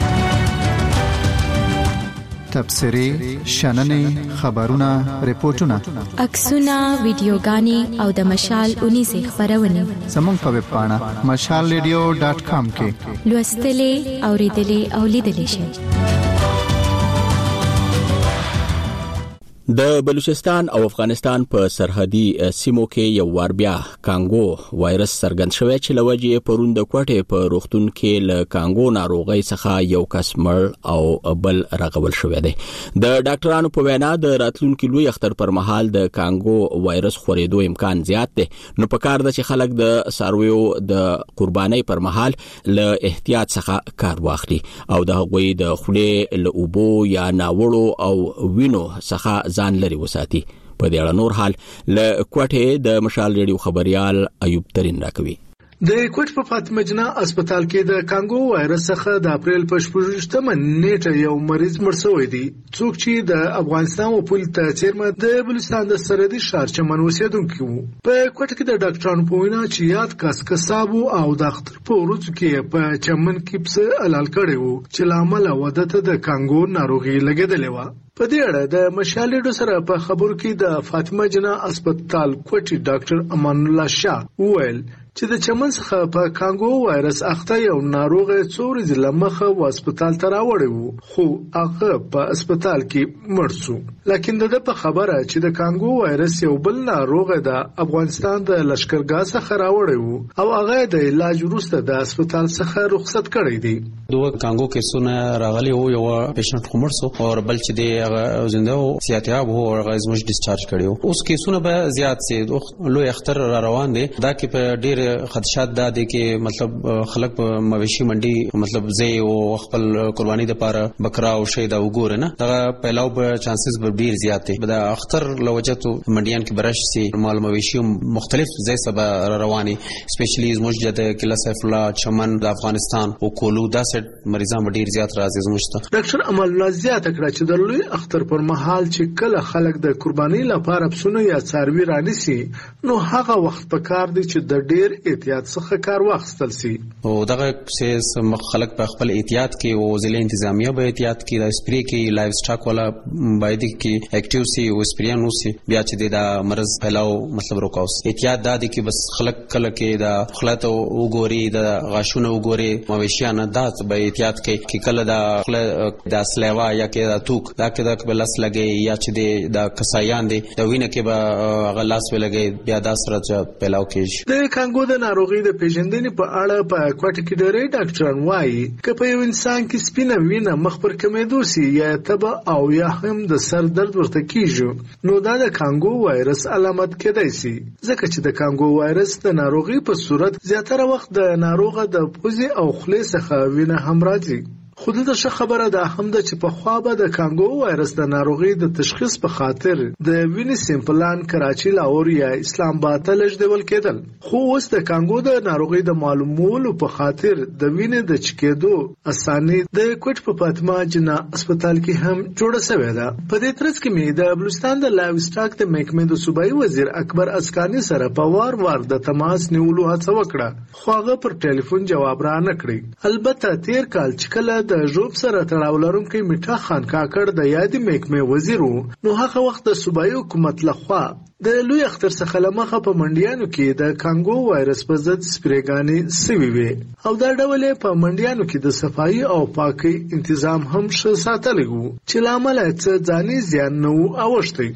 تبصری شننې خبرونه ریپورتونه عکسونه ویډیوګانې او د مشال 19 خبرونه زموږ په ویب پاڼه mashalradio.com کې لوستلې اوریدلې او لیدلې شئ. د بلوچستان او افغانستان په سرحدي سیمو کې یو وار بیا کانګو وایرس څرګند شوی چې لوجه پروند کوټه په روغتون کې له کانګو ناروغي څخه یو کس مړ او بل راغول شوی دی. د ډاکټرانو په وینا د راتلونکو لوی اختر پر مهال د کانګو وایرس خورېدو امکان زیات دی نو په کار د چې خلک د سارویو د قربانۍ پر مهال له احتیاط څخه کار واخلي او د هغوی د خولې له اوبو یا ناوړو او وینو څخه ځان لري وساتي. په دې اړه نور حال له کوټه د مشال ریډیو خبريال ایوب ترين راکوي. د کوټ په فاطمه جنا هسپتال کې د کانګو وایرس څخه د اپریل په 18 نیټه یو مریض مړ شوی دی څوک چې د افغانستان او پول ته چیرمه د بلوچستان د سرحدي ښار چمن اوسیدونکو په کوټ کې د ډاکټرانو په وینا چې یاد کس کسابو او د اختر په ورځ کې په چمن کې پس علال کړي وو چې لامل ودته د کانګو ناروغي لګیدلې و. په دې اړه د مشالېډو سره په خبرو کې د فاطمه جنا هسپتال کوټي ډاکټر امان الله شاه وویل چې د چمن څخه په کانګو وایرس اخته یو ناروغ څوري ځله مخه و هسپتال ته راوړی وو خو هغه په هسپتال کې مړ شو. لکه د په خبره چې د کانګو وایرس یو بل ناروغ د افغانستان د لشکرګاه څخه راوړی وو او هغه د علاج وروسته د هسپتال څخه رخصت کړی دی. دوه کانګو کیسونه راغلي وو یو پیشنټ کومر سو او بل چې دی هغه زنده او صحتياب وو او هغه زموږ ډیسچارج کړیو. اوس کیسونه به زیات سي لوی اختر را روان دي دا کې په ډیر خدشات دا دي کې مطلب خلک په مویشي منډي مطلب زی او خپل قرباني د پاره بکرا او شی دا وګور نه دا پهلاو به چانسز به ډیر زیات دي. د اختر لوجته منډیان کې برش سي مال مویشي مختلف زی سبا رواني سپیشلی زموږ د کلا سیف الله چمن د افغانستان او کولو دا سټ مریضان ډیر زیات راځي زموږ ته. ډاکټر امل الله زیاته کړه چې د لوی اختر پر مهال چې کله خلک د قرباني لپاره پسونه یا څاروي رانیسي نو هغه وخت په کار دی چې د ډیر احتیاط څخه کار واخیستل سي او دغه څه خلک په خپل احتیاط کې او ضلع انتظامیه به احتیاط کې د سپری کې لایف سټاک والا باید کې اکټیو سي او سپری نو سي بیا چې د مرز پهلاو مطلب روکاوس احتیاط دا دي کې بس خلک کله کې د خلات او ګوري د غاشونه وګوري مویشیانه دا به احتیاط کې کله د سلیوا یا کې د توک دا کې د بلس لګي یا چې د کسایان دي د وینه کې به غلاس ولګي بیا د سره پهلاو کې د کانګو د ناروغي د پیژندنې په اړه په کوټه کې ډېری ډاکټران وایي چې په یو انسان کې سپینه وینه مخ پر کمیدو سي یا تبه او یا هم د سر درد ورته کیږي نو دا د کانګو وایرس علامت کېدای سي ځکه چې د کانګو وایرس د ناروغي په صورت زیاتره وخت د ناروغه د پوزي او خولې څخه وینه هم راځي. خو د څه خبره ده هم د چې په خوا به د کانګو وایرس د ناروغي د تشخیص په خاطر د وینې سیمپلان کراچي لاهور یا اسلام آباد ته لږ کېدل خو اوس د کانګو د ناروغي د معلومولو په خاطر د وینې د چکېدو اساني د کوټ په فاطمه جنا هسپتال کې هم جوړه شوې ده. په دې ترڅ کې مې د بلوچستان د لایف سټاک د محکمې د صوبایي وزیر اکبر اسکانی سره په وار د تماس نیولو هڅه وکړه خو هغه پر ټلیفون جواب را نه کړی. البته تیر کال چې کله د ژوب سره تړاو لرونکي میټا خان کاکړ د یادې محکمې وزیر نو هغه وخت د صوبایي حکومت لخوا د لوی اختر څخه لمخه په منډیانو کې د کانګو وایرس په ضد سپریګانې سوي وي او دا ډول په منډیانو کې د صفایي او پاکي تنظیم هم ښه ساتلی وو چې لامل یې ځاني زیان نه و اوښتی.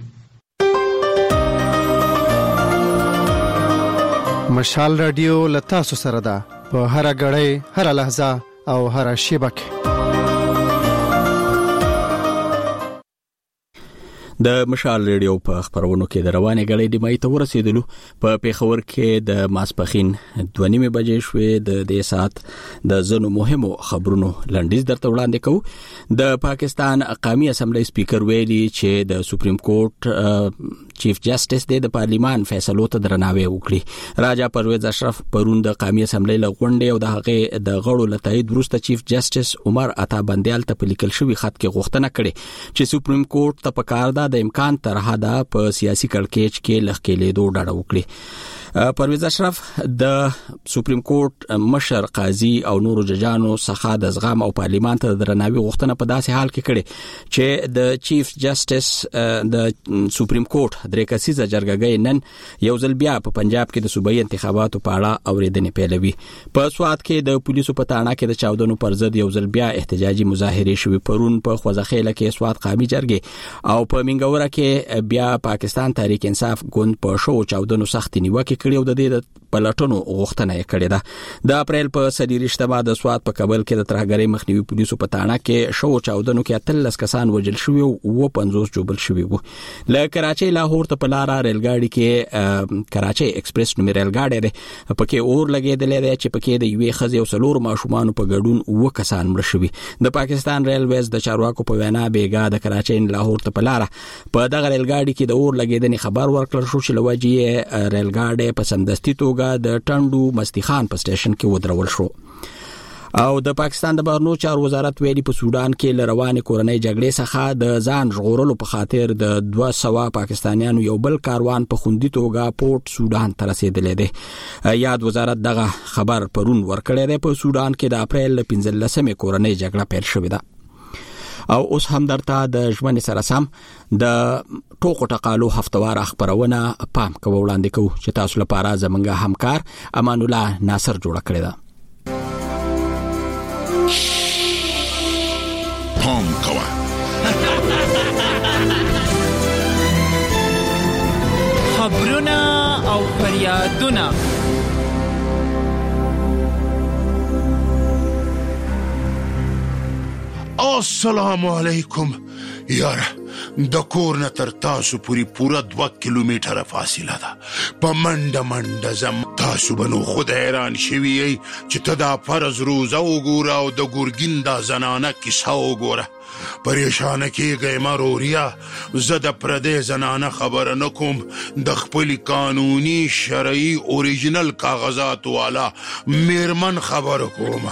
مشال رادیو لتاسو سره ده په هر غړې هر لحظه او هر شیبه کې. د مشال ریډیو په خبرونو کې د روانې غړې د مې ته ورسېدلو په پیښور کې د ماسپخین 2:30 بجې شوې د دې سات د زنو مهمو خبرونو لنډیز درته وړاندې کوو. د پاکستان قومي اسمبلی سپیکر ویلي چې د سپریم کورټ چیف جسټس د پارلیمان فیصلو ته درناوی وکړي. راجا پرویز اشرف پرون د قومي اسمبلی لغونډې او د هغه د غړو لتاید وروسته چیف جسټس عمر عطا بندیال ته په لیکل شوی خط کې غوښتنه کړې چې سپریم کورټ ته پکار ده د امکان تر حده په سیاسي کړکېچ کې لخکېلېدو ډاډه وکړي. پرویز اشرف د سپریم کورټ مشر قاضي او نورو ججانو څخه د زغم او پارلیمان ته درناوی غوښتنه په داسې حال کې کړي چې د چیف جسټس د سپریم کورټ درې کسیزه جرګه نن یو ځل بیا په پنجاب کې د صوبایي انتخاباتو په اړه اوریدنې پیلوي. په سوات کې د پولیسو په تاڼه کې د چاودنو پر ضد یو ځل بیا احتجاجي مظاهرې شوې. پرون په خوځخېله کې سوات قومي جرګې او په منګوره کې بیا پاکستان تحریک انصاف ګوند په شو چاودنو سخت نیوکه کړې او د دې پلټونو غوښتنه یې کړې ده. د اپریل په 23 د سوات په کابل کې د ترهګرۍ مخنیوي پولیسو په تاڼه کې شو چاودنو کې 13 کسان وژل شوي او 50 جوړل شوي وو. له کراچۍ لاهور ته په لار ریلګاډي کې کراچۍ ایکسپریس نومي ریلګاډي ده پکې اور لګېدلې ده چې پکې د یوې ښځې او 4 ماشومان په ګډون 9 کسان مړ شوي. د پاکستان ریلویز د چارواکو په وینا بیګا د کراچۍ لاهور ته په لار په دغه ریلګاډي کې د اور لګېدنې خبر ورکړل شو چې لوجې ریلګاډي په سمدستي توګه د ټنډو مستی خان په سټیشن کې ودرول شو. او د پاکستان د بهرنیو چارو وزارت ویلي په سودان کې ل روانې کورنۍ جګړې څخه د ځان ژغورلو په خاطر د 200 پاکستانیانو یو بل کاروان په خوندي توګه پورت سودان ته رسیدلی دی. یاد وزارت دغه خبر پرون ورکړی دی. په سودان کې د اپریل 15 کورنۍ جګړه پیل شوې ده. او اوس هم درته د ژوند سره سم د ټوکو ټقالو هفتوار خبرونه پام کوو وړاندې کوو چې تاسو لپاره زمونږ همکار امان الله ناصر جوړ کړی ده. پام کوه خبرونه او فریادونه السلام علیکم یاره. د کور نه تر تاسو پوری پورا 2 کیلومتره فاصله ده. په منډه زم تاسو بنو خود حیران شوی چې ته دا فرض روزه وګوره او د ګورګین دا زنانه کیسه وګوره. پریشانه کېږئ مروریا، زه د پردې زنانه خبره نه کوم، د خپل قانوني شرعي اوریجنل کاغذات والا میرمن خبره کوم.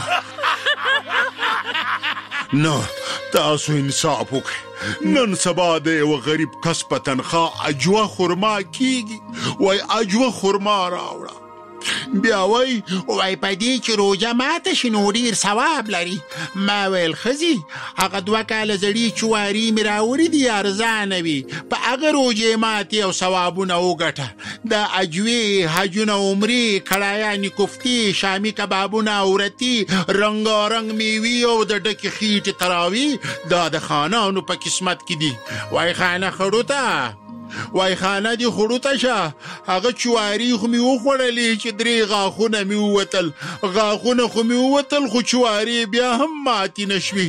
نه تاسو انصاف وکړئ. نن سبا د یو غریب کس په تنخواه اجوه خرما کیږي. وای اجوه خرما راوړه، بیا وای په دې چې روژه ماته شي نو ډېر ثواب لري. ما ویل ښځې هغه 2 کاله زړې چواري مې راوړي دي ارزانه وي، په هغه روژې ماتې او ثوابونه وګټه. د اجوې حجونه عمرې کړایانې کوفتې شامي کبابونه اورتي رنګارنګ میوې او د ډکې خیټې تراوي دا د خانانو په قسمت کې دي. وای خانه خړو ته، وای خانه دی خړو ته شه. هغه چواري خو مې وخوړلې چې 3 غاښونه مې ووتل. غاښونه خو مې ووتل خو چواري بیا هم ماتې نشوي.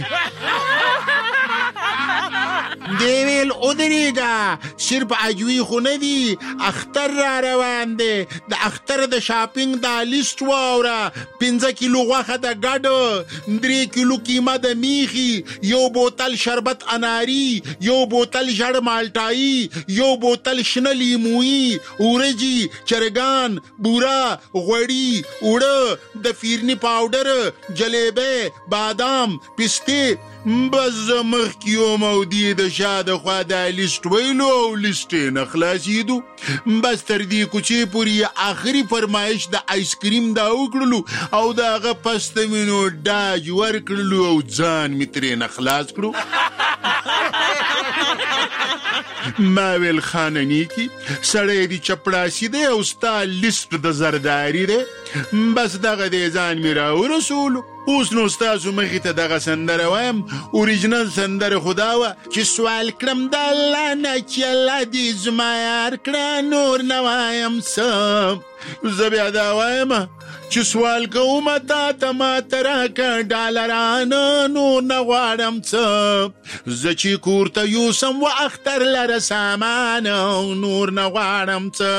دی ویل ودرېږه، صرف عجوي خو نه دي، اختر را روان دی. د اختر د شاپینګ دا لیست واوره. 15 کیلو غوښه د ګډ، 3 کیلو قیمه د میخي، 1 بوتل شربت اناري، 1 بوتل ژړ مالټایي، 1 بوتل شنه لیمويي، ورجی، چرګان، بورا، غوړي، اوړه، د فیرني پاوډر، جلیبه، بادام، پسته. بس مخ کیوم او دی د شاده خوا دا لیست ویلو او لیستې نه خلاصېدو. بس تر دې کوچې پورې آخري فرمایش د آیسکریم دا وکړلو او د هغه پسته مې نو ډاج ورکړلو او ځان مې ترې نه خلاص کړو. ما ویل خانه نیکي سړی دی چپړاسي دی او ستا لیست د زرداري دی. بس دغه دې ځان مې راورسولو. اوس نو ستاسو مخې ته دغه سندره وایم. اوریجنل سندره خو دا وه چې سوال کړم د الله نه چې الله دې زما یار کړه نور نه وایم څه. زه بیا دا وایم چې سوال کوم تا ته ماته راکړه ډالرانه نور نه غواړم څه. زه چې کور ته یوسم و اختر لره سامان نور نه غواړم څه.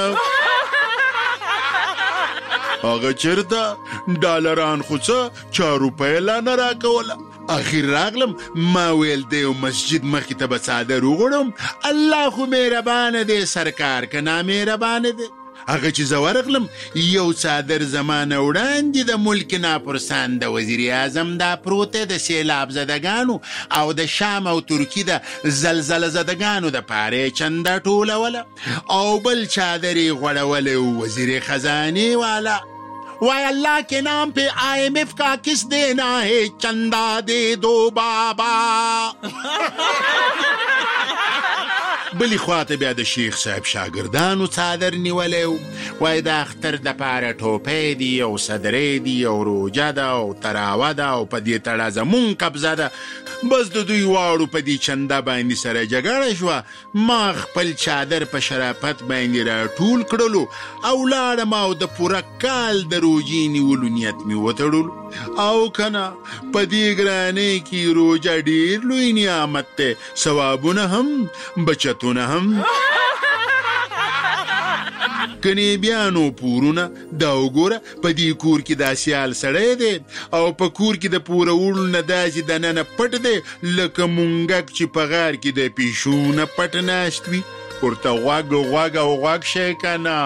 هغه چرته ډالران خو څه 4 روپۍ لا نه راکوله. اخر راغلم ما ویل د یو مسجد مخې ته به څادر وغوړم. الله خو مهربانه دی سرکار که نامهربانه دی. هغه چې زه ورغلم یو څادر زمانه وړاندې د ملک ناپرسان د وزیر اعظم دا پروت دی د سیلاب زدګانو او د شام او ترکی د زلزله زدګانو د پاره چنده ټولوله او بل چادر یې غوړولی وزیر خزانې والا. وای اللہ کے نام پہ IMF کا کس دینا ہے چندہ دے دو بابا. بلی خواته بیا د شیخ صاحب شاگردانو څادر نیولی و. وای د اختر د پاره ټوپۍ دي او صدرې دي او روجه ده او تراوه ده او په دې تړه زمون قبضه ده. بس د دوی واړو په دې چنده باندې سره جګړه شوه. ما خپل چادر په شرافت باندې راټول کړلو او لاړم او د پوره کال د روجې نیولو نیت مې وتړلو. او کنه په دې ګرانۍ کې روجه ډېر لوی نعمت دی. ثوابونه هم بچتونه هم. کنی بیانو پورونه دا وګوره په دې کور کې دا سیال سړی دی او په کور کې د پوره وړو نه داسې دننه پټ دی لکه مونګک چې په غار کې د پیشو نه پټ ناست وي. ورته غوږ غوږ او غوږ شی که نه.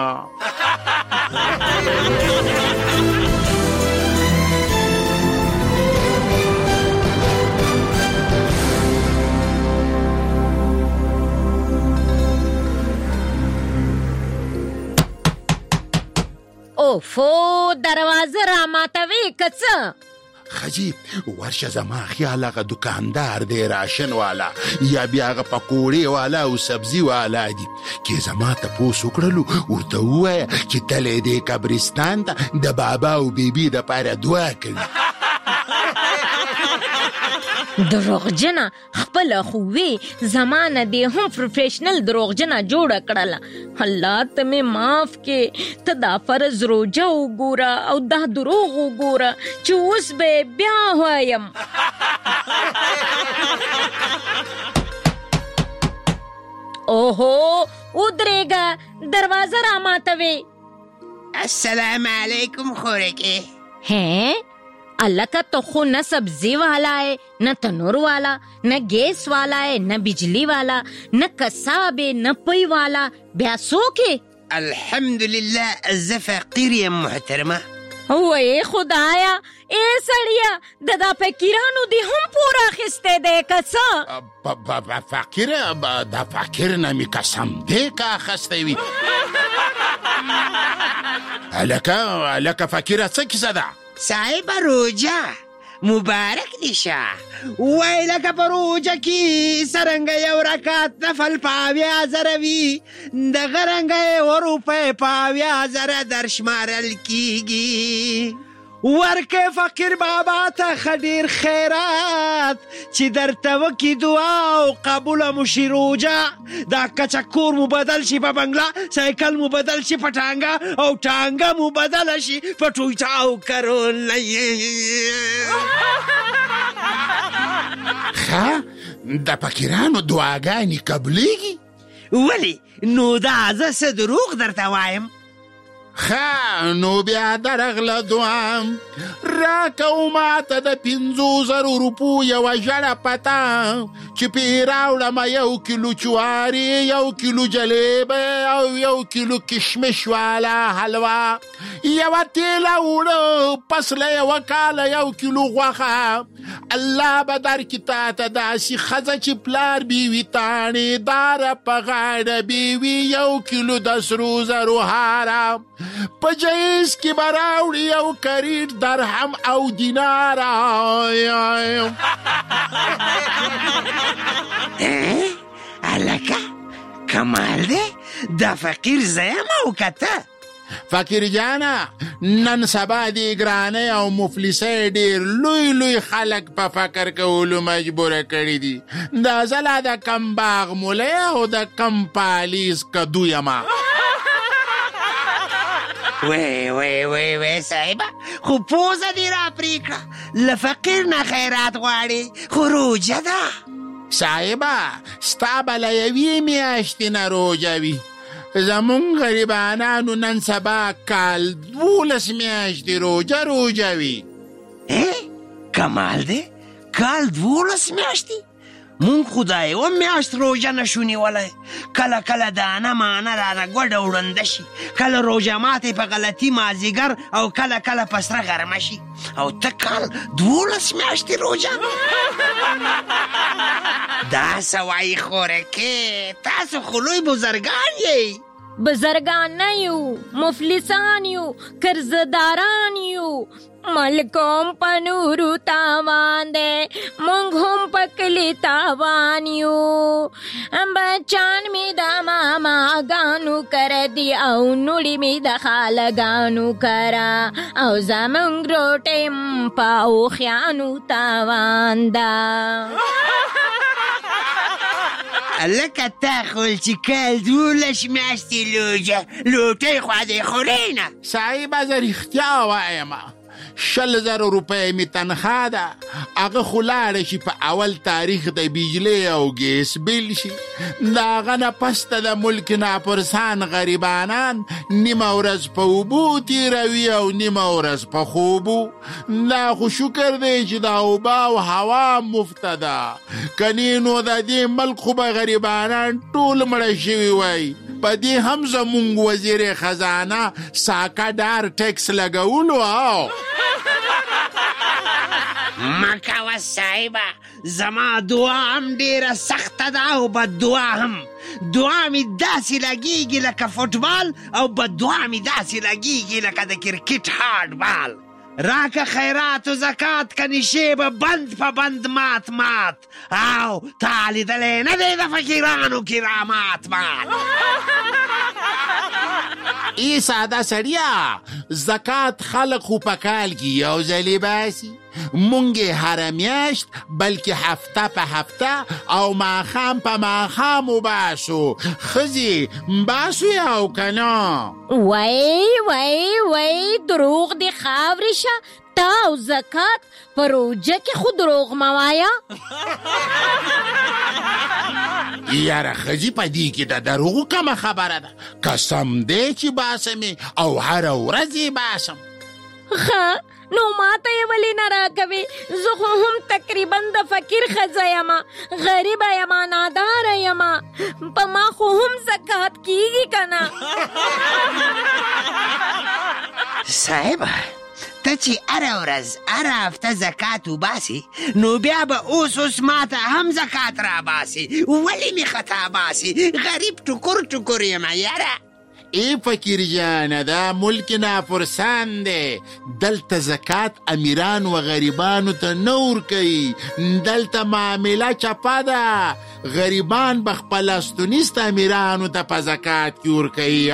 اوفو دروازه را ماتوي که څه. خجی ورشه زما خیال هغه دکاندار دی راشن والا یا بیا هغه پکوړې والا او سبزي والا دي کې زما تپوس وکړلو ورته ووایه چې تلی دی قبرستان ته د بابا او بیبي دپاره دعا کوي. دروغجنه خپله خو وی زمانه دی هم پروفیشنل دروغجنه جوړه کړله. الله ته مې معاف کې. ته دا فرض روجه وګوره او دا دروغ وګوره چې اوس به بیا وایم. اوهو ودرېږه دروازه را ماتوي. السلام علیکم خورکې. ہیں अलका तो खो न सब्जी वाला है न तनूर वाला न गैस वाला है न बिजली वाला न कसाब है न पई वाला ब्यासो के. الحمدلله زه فقیر یم محترمه. وای خدایا اے سړیا ددا فقیرانو دی هم پورا خسته ده کسا. فقیر دا فقیر نمی قسم ده که خسته وی. الکه فقیره څه کیسه ده؟ صاحب روجه مبارک دیشه. وای لکه په روجه کې څرنګه یو رکعت نفل په 80,000 وي دغه رنګه یې روپۍ په 80,000 درشمارل کیږي. ورکه فقیر بابا ته خډیر خیرات چې درته وکي دعا او قبول مو شي روجه. دا کچکور مو بدل شي په بنگلا سایکل مو بدل شي په ټانګه او ټانګه مو بدل شي په ټویټا او کرول. ښه د فقیرانو دعاګانې قبلیږي؟ ولی نو دا زه څه دروغ درته وایم؟ ښه نو بیا درغله دوام راکو ماته د 5,000 روپو یوه ژړه پته چې پې راوړم 1 کیلو چوارې 1 کیلو جلیبه او 1 کیلو کشمش والا حلوا 1 تیله اوړه پس له 1 کاله 1 کیلو غوښه. الله به درکړي تا ته داسې ښځه چې پلار بیوي تاڼې داره په غاړه بیوي 1 کیلو د سرو زرو هاره په جهیز کې به راوړي 1 کریټ درهم او دیناره. الکه کمال دی دا فقیر زه یم او که ته؟ فقیر جانا نن سبا دی ګرانۍ او مفلسۍ ډېر لوی لوی خلک په فکر کولو مجبوره کړي دي. دا ځله د کم باغ مولی او د کم پالیز کدو یما. وی صاحبه خو پوزه دې را پرې کړه، له فقیر نه خیرات غواړې خو روجه ده. صاحبه ستا به له یوې میاشتې نه روجه وي، زمونږ غریبانانو نن سبا کال 12 میاشتې روجه وي. کمال دی، کال 12 میاشتې؟ مونږ خو دا یوه میاشت روژه نشو نیولی. کله کله دانه مانه رانه ګوډه وړنده شي، کله روژه ماتې په غلطي مازدیګر او کله کله په سره غرمه شي، او ته کال 12 میاشتې روژه؟ دا څه وایي خورکې، تاسو خو لوی بزرګان یئ. بزرگان نه یو، مفلسان یو، قرضداران یو. ملکوم په نورو تاوان دی، مونږ هم په کلي تاوان یو. بچان می د ماماګانو کره دي او نوړي می د خالګانو کره، او زمونږ روټۍ په اوښیانو تاوان ده. لکه تا خول چې کال 12 میاشتې لوټۍ خوا دې خورې نه. صاحبه زه رښتیا وایم، 100,000 روپۍ می تنخوا ده، هغه خو لاړه شي په اول تاریخ د بجلی او ګیس بیل شي. د هغه نه پس ته د ملک ناپرسان غریبانان نیمه ورځ په اوبو تېروي او نیمه ورځ په خوبو. دا خو شکر دی چې دا اوبه او هوا مفته ده، کنې نو د دې ملک خو به غریبانان ټول مړه شوي وای. په دې هم زمونږ وزیر خزانه ساکه ډار ټیکس لګولو. مکوه صاحبه، زما دعا هم ډېره سخته ده او بد دعا هم. دعا مې داسې لګېږي لکه فوټبال او بد دعا مې داسې لګېږي لکه د کرکټ هارډ بال. راکه خیرات و زکات کنی شی به بند په بند مات او تا لیدلی نه دی د فقیرانو کرامات مات. ای ساده سړیا، زکات خلق خو په کال کې یو ځلې باسي، مونږ هره میاشت بلکې هفته په هفته او ماښام په ماښام وباسو. ښځې باسو یا او که نه؟ وای دروغ دی خاورې شه، تا او زکات په روژه کې خو دروغ مه وایه. یاره ښځې په دې کې د دروغو کمه خبره ده، قسم دی چې باسمې او هره ورځ یې باسم. ښه نو ماته یې ولې نه راکوې؟ زه خو هم تقریبا د فقیر ښځه یمه، غریبه یمه، ناداره یمه، په ما خو هم زکات کیږي که نه؟ صاحبه ته چې هره ورځ هره هفته زکات وباسي، نو بیا به اوس ماته هم زکات را باسي. ولې مې خطا باسي؟ غریب ټکور یمه یاره. ای فقیر جانه، دا ملک ناپرسان دی، دلته زکات امیران و غریبانو ته نه ورکوي، دلته معامله چپه ده، غریبان به خپل استونیست امیرانو ته په زکات کې ورکوي.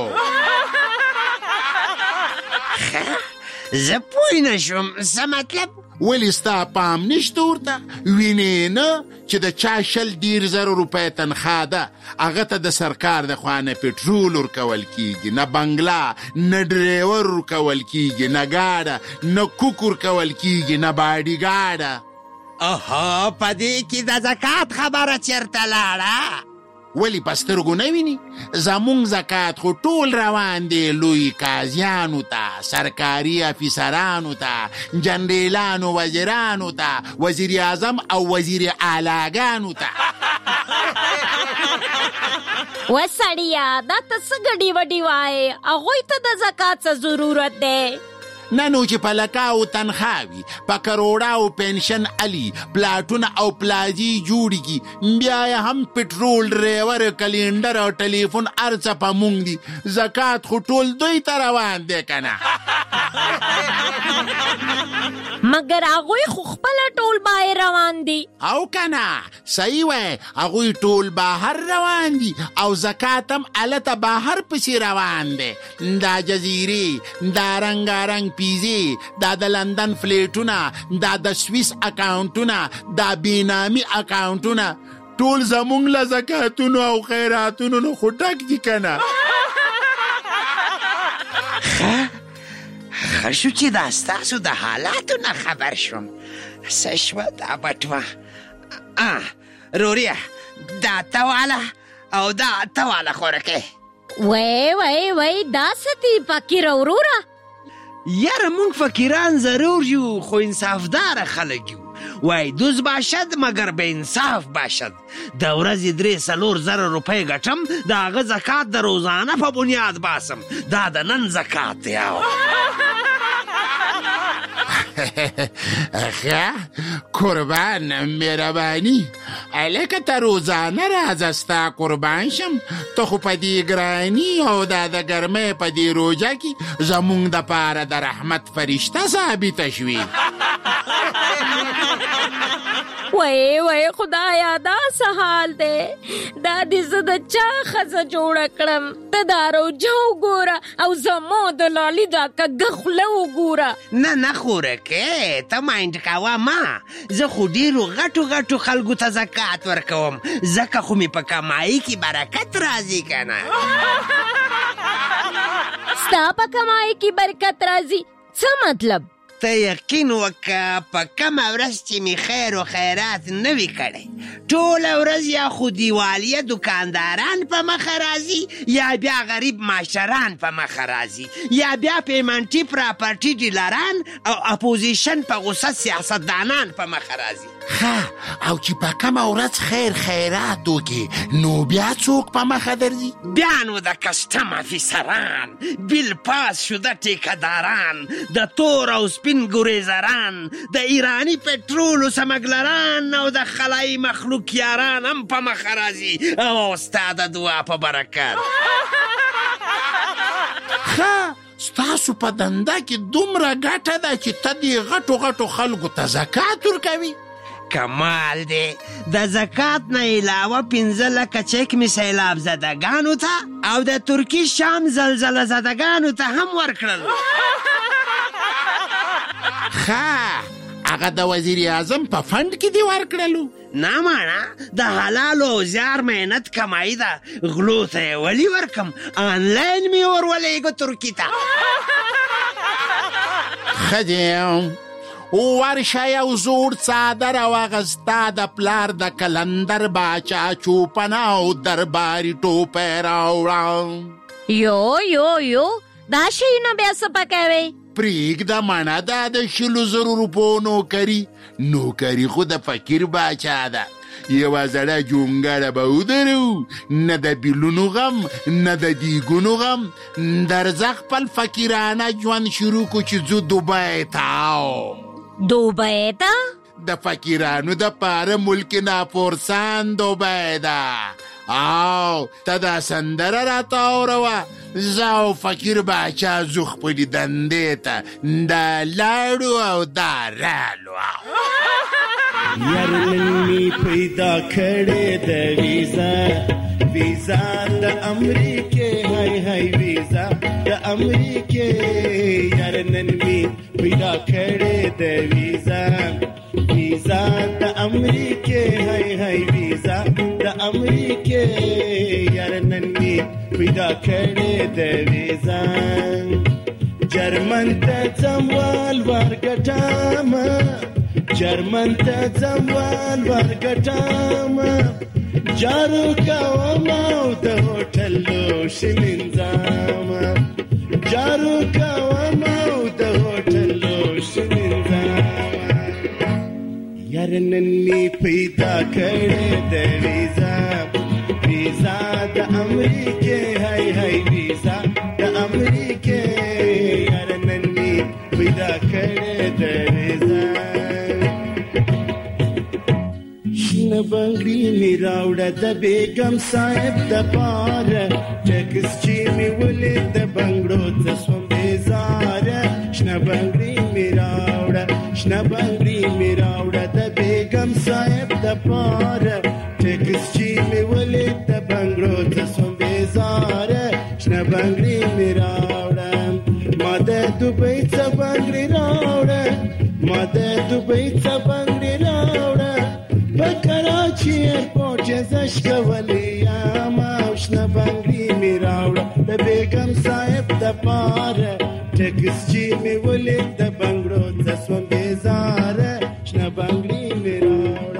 زه پوه نه شوم څه مطلب؟ ولې ستا پام نشته ورته؟ وینې نه چې د چا 100,000 روپۍ تنخوا ده، هغه ته د سرکار د خوا نه پټرول ورکول کیږي، نه بنګله، نه ډریور ورکول کیږي، نه ګاډه، نه کوک ورکول کیږي، نه باډي ګاډه. اوهو په دې کې د زکات خبره چېرته لاړه؟ ولی په سترګو نه ویني؟ زمونږ زکات خو ټول روان دی لوی قاضیانو ته، سرکاري افیسرانو ته، جنرالانو، وزیرانو ته، وزیر اعظم او وزیر اعلاګانو ته. وسړیا دا ته څه ګډې وډې وایې؟ هغوی ته د زکات څه ضرورت دی؟ نه نو چې په لکاو تنخواوي، په کروڑاو پنشن علي، پلاټونه او پلازي جوړیږي، بیا یې هم پټرول، ډریور، کلینډر او ټلیفون ارڅه په مونږ دي. زکات خو ټول دوی ته روان دی که نه؟ مګر هغوی خو خپله ټول بهر روان دي. او کنه صحیح وای، هغوی ټول بهر روان دي او زکات هم هلته بهر پسې روان دی. دا جزیرې، دا رنګارنګ پیزې، دا د لندن فلیټونه، دا د سویس اکاونټونه، دا بینامي اکاونټونه ټول زمونږ له زکاتونو او خیراتونو نه خو ډک دي کنه. ښه شو چې دا ستاسو د حالاتو نه خبر شوم. څه شوه دا بټوه؟ روریه دا ته واله او دا ته واله خورکې. وای دا څه دي فقیره وروره؟ یاره مونږ فقیران ضرور یو خو انصافداره خلک یو. وای دوز باشد مگر به انصاف باشد. د ورځې 3-4 روپۍ ګټم، د هغه زکات د روزانه په بنیاد باسم. دا د نن زکات دی. قربان مهرباني الکه ته روزانه راځه ستا قربان شم. ته خو په دې ګراني او دا د ګرمۍ په دې روژه کې زمونږ دپاره د رحمت فرشته ثابته شوې. وای خدایا دا څه حال دی؟ دا دې زه د چا ښځه جوړه کړم؟ ته دا روژه وګوره او زما د لالي دا کږه خوله وګوره. نه خورکې ته مایند کوه ما. زه خو ډېرو غټو خلکو ته زکات ورکوم، ځکه خو مې په کمایي کې برکت راځي که نه. ستا په کمایي کې برکت راځي څه مطلب؟ ته یقین وکړه په کومه ورځ چې مې خیر و خیرات نه وي کړی، ټوله ورځ یا خو دیوالیه دکانداران په مخه راځي، یا بیا غریب معاشران په مخه راځي، یا بیا پیمنټي پراپرټي ډیلران او اپوزیشن په غصه سیاستدانان په مخه راځي. او چې په کومه ورځ خیرات وکړي نو بیا څوک په مخه درځي؟ بیا نو د کسټم افیسران، بیل پاس شده ټیکهداران، د تور او سپین ګوریزران، د ایرانی پټرولو سمګلران او د خلای مخلوق یاران هم په مخه راځي او ستا د دعا په برکت. ستاسو په دنده کې دومره ګټه ده چې ته دې غټو خلکو ته زکات ورکوي؟ کمال دی. د زکات نه علاوه 15 لکه چک می سیلاب زدگانو ته او د ترکی شام زلزله زدگانو ته هم ورکړل. هغه د وزیر اعظم په فند کې دی ورکړلو؟ نه مانا د حلال او زیار مهنت کمایی ده. غلو ته یې ولی ورکم، آنلاین می ورولېږو ترکی ته. ښه دی، ورشه یو زوړ څادر واغسته د پلار د کلندر باچا چوپنه او درباري ټوپی راوړه. یو دا شیونه بیا څه پکوي؟ پرېږده مڼه ده د 100,000 روپو نوکري خو د فقیر باچا ده. یوه زړه جونګړه به ودرو، نه د بیلونو غم نه د دیګونو غم. درځه خپل فقیرانه ژوند شروع کو چې ځو دوبۍ ته. دوبۍ ته؟ د فقیرانو د پاره ملک ناپورسان دوبۍ ده. او ته دا سندره راته اوروه، زه او فقیر باچا ځو خپلې دندې ته. دا لاړو او دا رالو. یار نن می پیدا کړې د ویزا د امریکې، هاي ویزا د امریکې. یار نن می پیدا کړې د ویزا د امریکې، هاي ویزا د امریکې. یار نن می پیدا کړې د ویزا. جرمن ته ځموال ورګټم، جرمن ته ځموال ورګټم. جارو کوم او د هوټل لوښي مینځم، جارو کوم او د هوټل لوښي مینځم. یار نن می پیدا کړې د ویزا د امریکې، هاي ویزا د امریکې. یار نن می پیدا کړې د ویزا. شنه بنګړي می راوړه د بیګم صاحب د پاره، ټکس چې می ولید د بنګړو ته سوم بیزاره. شنه بنګړي می راوړه شنه بنګړي مې راوړه د بیګم صاحب دپاره ټکس چې مې ولید د بنګړو ته سوم بېزاره شنه بنګړي مې راوړه ما د دوبۍ څه بنګړي راوړه ما د دوبۍ څه بنګړي راوړه په کراچي ایرپورټ یې زش کولی یم او شنه بنګړي مې راوړه د بیګم صاحب دپاره ټکس چې مې ولید د بنګړو ته سوم بېزاره شنه بنګړي مې راوړه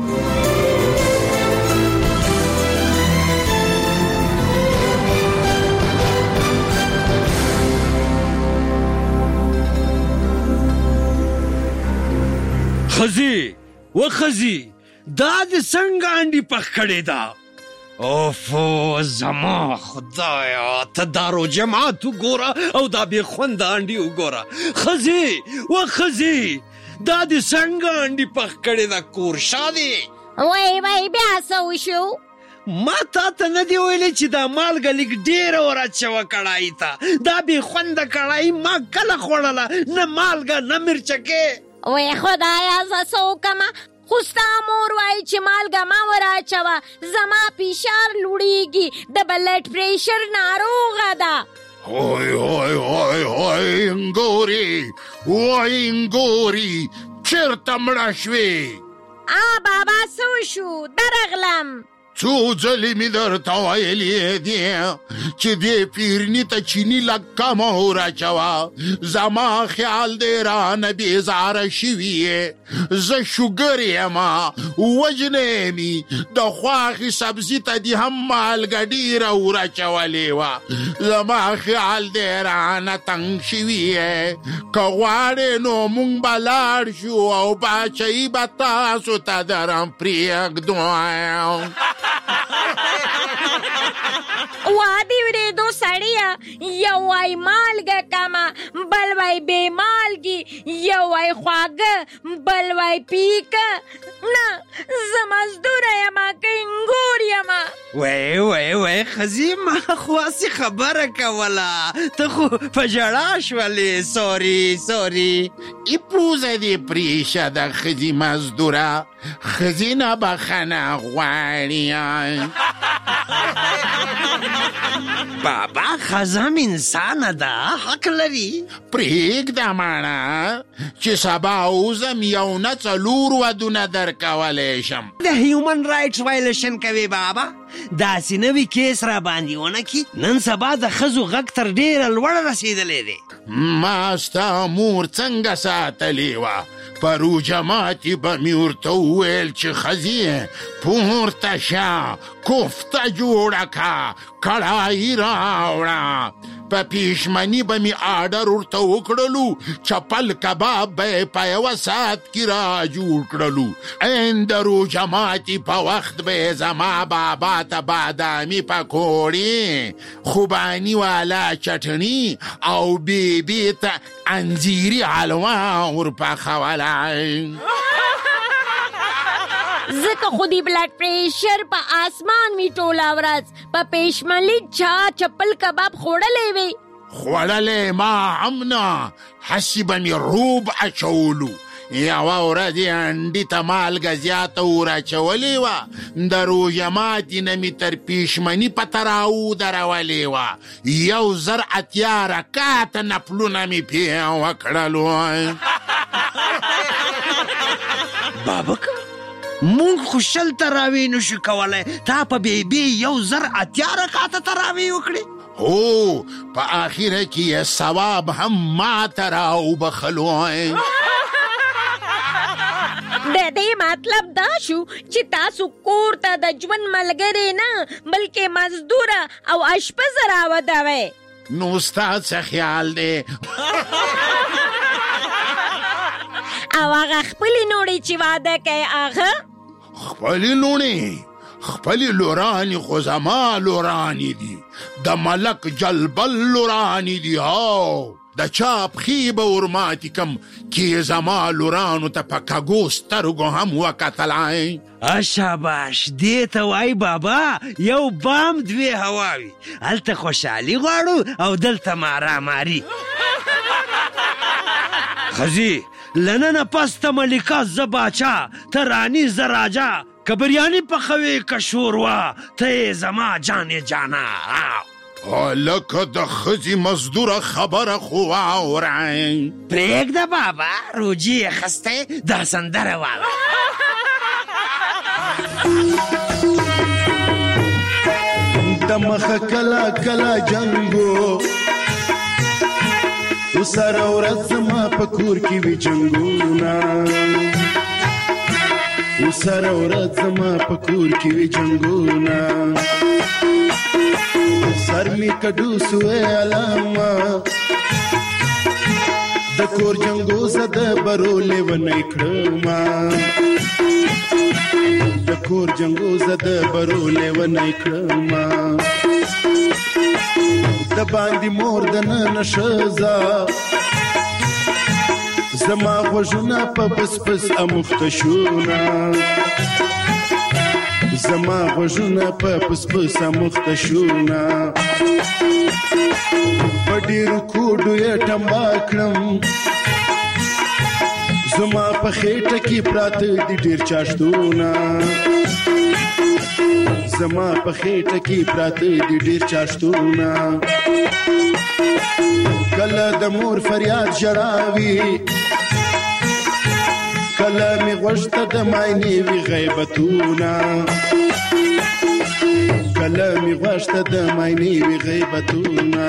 خزي و خزي دا دې څنګه انډي پخ کړې ده اوفو زما خدایا ته دا روژه مات وګوره او دا بې خونده انډي وګوره خزي و خزي دا دې څنګه انډي پخ کړې ده کورشا دې وای بیا څه وشو ما تا ته نه دی ویلی چې دا مالګه لږ ډېره وراچوه کړایي ته دا بې خونده کړایي ما کله خوړله نه مالګه نه مرچکې وای خدایا زه څه وکمه خو ستا مور وایي چې مالګه مه وراچوه زما فشار لوړیږي د بلډ پریشر ناروغه ده هوی هوی هوی هوی انګوري وای انګوري چېرته مړه شوې بابا څه وشو درغلم څو ځلې مې درته ویلې دي چې دې پیرني ته چیني لږ کمه وراچوه زما خیال دی رانه بېزاره شوي یې زه شوګر یم وجنې مې د خواښې سبزي ته دې هم مالګه ډېره وراچولې وه زما خیال دی رانه تنګ شوي یې که غواړې نو مونږ به لاړ شو او باچهي به تاسو ته درم پرېږدو وادي ورېدو سړیه یو وای مالګه کمه بل وای بې مالګي یو وای خواږه بل وای پیکه نه زه مزدوره یمه که انګور یمه وای خزي ما خو هسې خبره کوله ته خو په ژړا شولې سوري ای پوزه دې پریشه د ښځې مزدوره ښځې نه بخښنه غواړي بابا خزم انسانه ده حق لري پرېږده ماڼه چې سبا اوزم یو نه څلور ودونه درکولی شم د هیومن رایټس وایلیشن کوي بابا داسې نوي کیس را باندې ونه کي نن سبا د ښځو غږ تر ډېره لوړه رسېدلی دی ما ستا مور څنګه ساتلې وه په روژه ماتې به مې ورته وویل چې ښځې پورته شه کوفته جوړه که کړایي راوړه په پیشمني به مې آډر ورته وکړلو چپل کباب به یې په یوه ساعت کې را جوړ کړلو عین د روژه ماتې په وخت به یې زما بابا ته بادامي پکوړې خوباني والا چټني او بیبي ته انځیري حلوا ورپخولی ځکه خو دې بلډ پریشر په آسمان وي ټوله ورځ په پېشمنلي چا چپل کباب خوړلی وي خوړلی ما هم نه هسې به مې روب اچولو یوه ورځ یې انډي ته مالګه زیاته وراچولې وه د روژه ماتې نه مې تر پېشمني پته راودرولې وه 1,080 رکاته نفلونه مې پې وکړلو بابکه مونږ خو 100 تراوی نشو کولی تا په بیبي 1,080 رکعته تراوی وکړې هو په آخره کې یې ثواب هم ما ته راوبخلو د دې مطلب دا شو چې تاسو کور ته د ژوند ملګری نه بلکې مزدوره او اشپزه راودوئ نو ستا څه خیال دی او هغه خپلې نوړې چې واده کوي هغه خپلې لوڼې خپلې لورانې خو زما لورانې دي د ملک جلبل لورانې دي د چا پښې به ورماتې کم کې زما لورانو ته په کږو سترګو هم وکتلی شاباش دې ته وایي بابا یو بام دوې هواوي هلته خوشحالي غواړو او دلته ماراماري خزي لننه پس ته ملکه زه باچا ته رانی زه راجا که بریاني پخوې که شوروا ته یې زما جانې جانا. لکه د ښځې مزدوره خبره خو واورئ. پرېږده بابا روجي یې خستی دا سندره واوره. د مخه کله کله جنګو وسره ورځ زما په کور کې وي جنګونه وسره ورځ زما په کور کې وي جنګونه سر می کډو سوې علامه د کور جنګو زه د برو لیونی کړمه د کور جنګو زه د برو لیونی کړمه د باندې مور د نن ښځه زما غوږونه په پس پس اموخته شونه زما غوږونه په پس پس اموخته شونه په ډېرو کوډو یې ټمبا کړم زما په خېټه کې پراته دي ډېر چاشتونه زما په خېټه کې پراته دي ډېر چاشتونه کله د مور فریاد ژړاوي کله مې غوږ ته د ماینې وي غیبتونه کله مې غوږ ته د ماینې وي غیبتونه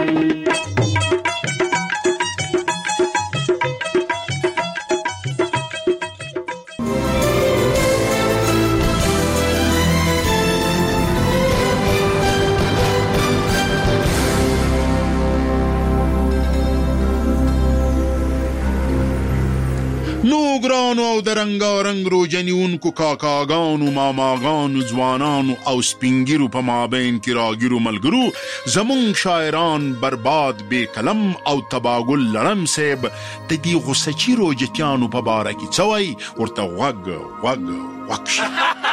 ګرانو او د رنګارنګ روجنیونکو کاکاګانو ماماګانو ځوانانو او سپینګیرو په مابین کې راګیرو ملګرو زمونږ شاعران برباد بې قلم او تباګل لړم صاحب د دې غوسچي روجتیانو په باره کې څه وایي ورته غوږ شه.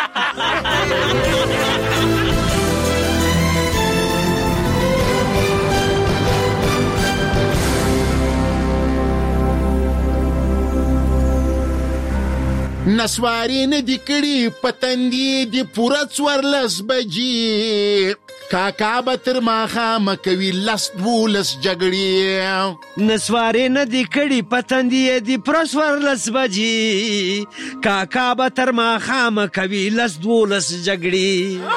نسواري نه دي کړي پتندې دي پوره 14 بجې کاکا به تر ماښامه کوي 10-12 جګړې نسواري نه دي کړي پتندې دي پوره 14 بجې کاکا به تر ماښامه کوي 10-12 جګړې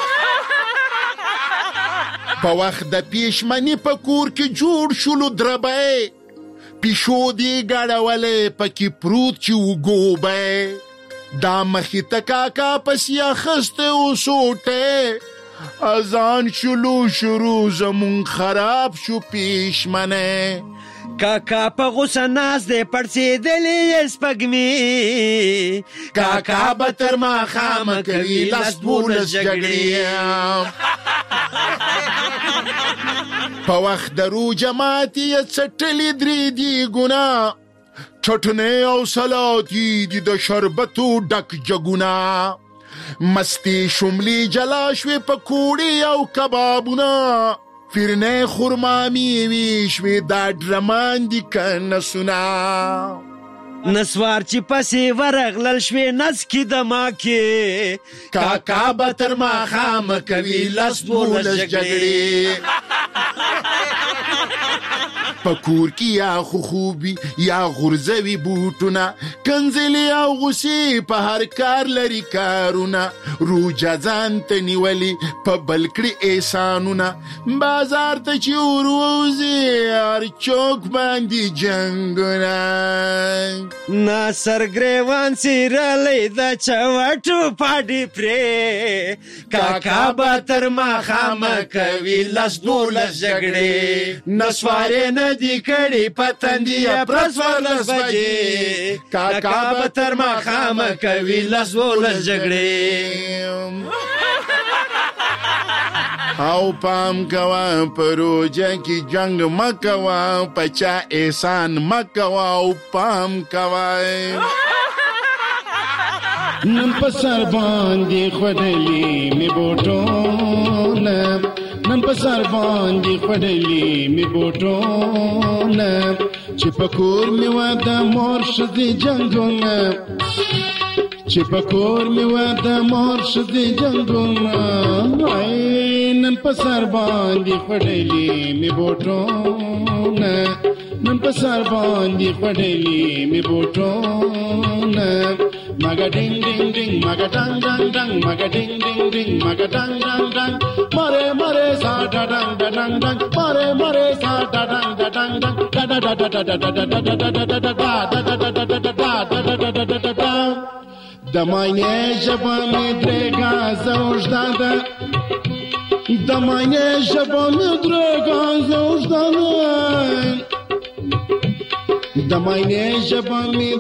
په وخت د پیشمني په کور کې جوړ شولو دربی پیشو دی ګړولې پکې پروت چې وګوبی دا مخې ته کاکا پسې اخستی وسوټی اذان شلو شروع زمون خراب شو پیشمنی کاکا په غوسه ناست دی پړسېدلې یې سپږمې کاکا به تر ماښامه کوي 10-12 جګړې په وخت د روژه ماتې یې څټلې 3 دیګونه چټنې او سلاتې دي د شربتو ډک جګونه مستې شملې جلا شوې پکوړې او کبابونه فرنې خرما میوې شوې دا ډرمان دي که نسونه نسوار چې پسې ورغلل شوې نس کې د ماکې کاکا به تر ماښامه کوي 10-12 جګړې په کور کې یا خو خوبي یا غورځوي بوټونه کنځلې او غوسې په هر کار لري کارونه روجه ځان ته نیولي په بل کړي احسانونه بازار ته چې وروځي هر چوک باندې جنګونه ناصر ګریوان څیرلی د چوټو پاډې پرې کاکا به تر ماښامه کوي 10-12 جګړې نسوارې نه دي کړي پتندې پوره 14 بجې کاکا به تر ماښامه کوي 10-12 جګړې او پام کوه په روژه کې جنګ مه کوه په چا احسان مه کوه او پام کوه نن په سر باندې خوړلې مې بوټونه نن په سر باندې خړلې می بوټونه چې پکور می و د مور شدي جنگونه چې پکور می و د مور شدي جنگونه نن په سر باندې خړلې می بوټونه نن په سر باندې خړلې می بوټونه maga ding ding ding maga dang dang dang maga ding ding ding maga dang dang dang mare mare sa da dang da dang dang mare mare sa da dang da dang dang da da da da da da da da da da da da da da da da da meine jaba mi drega zaujdada da meine jaba mi drega zaujdada da meine jaba mi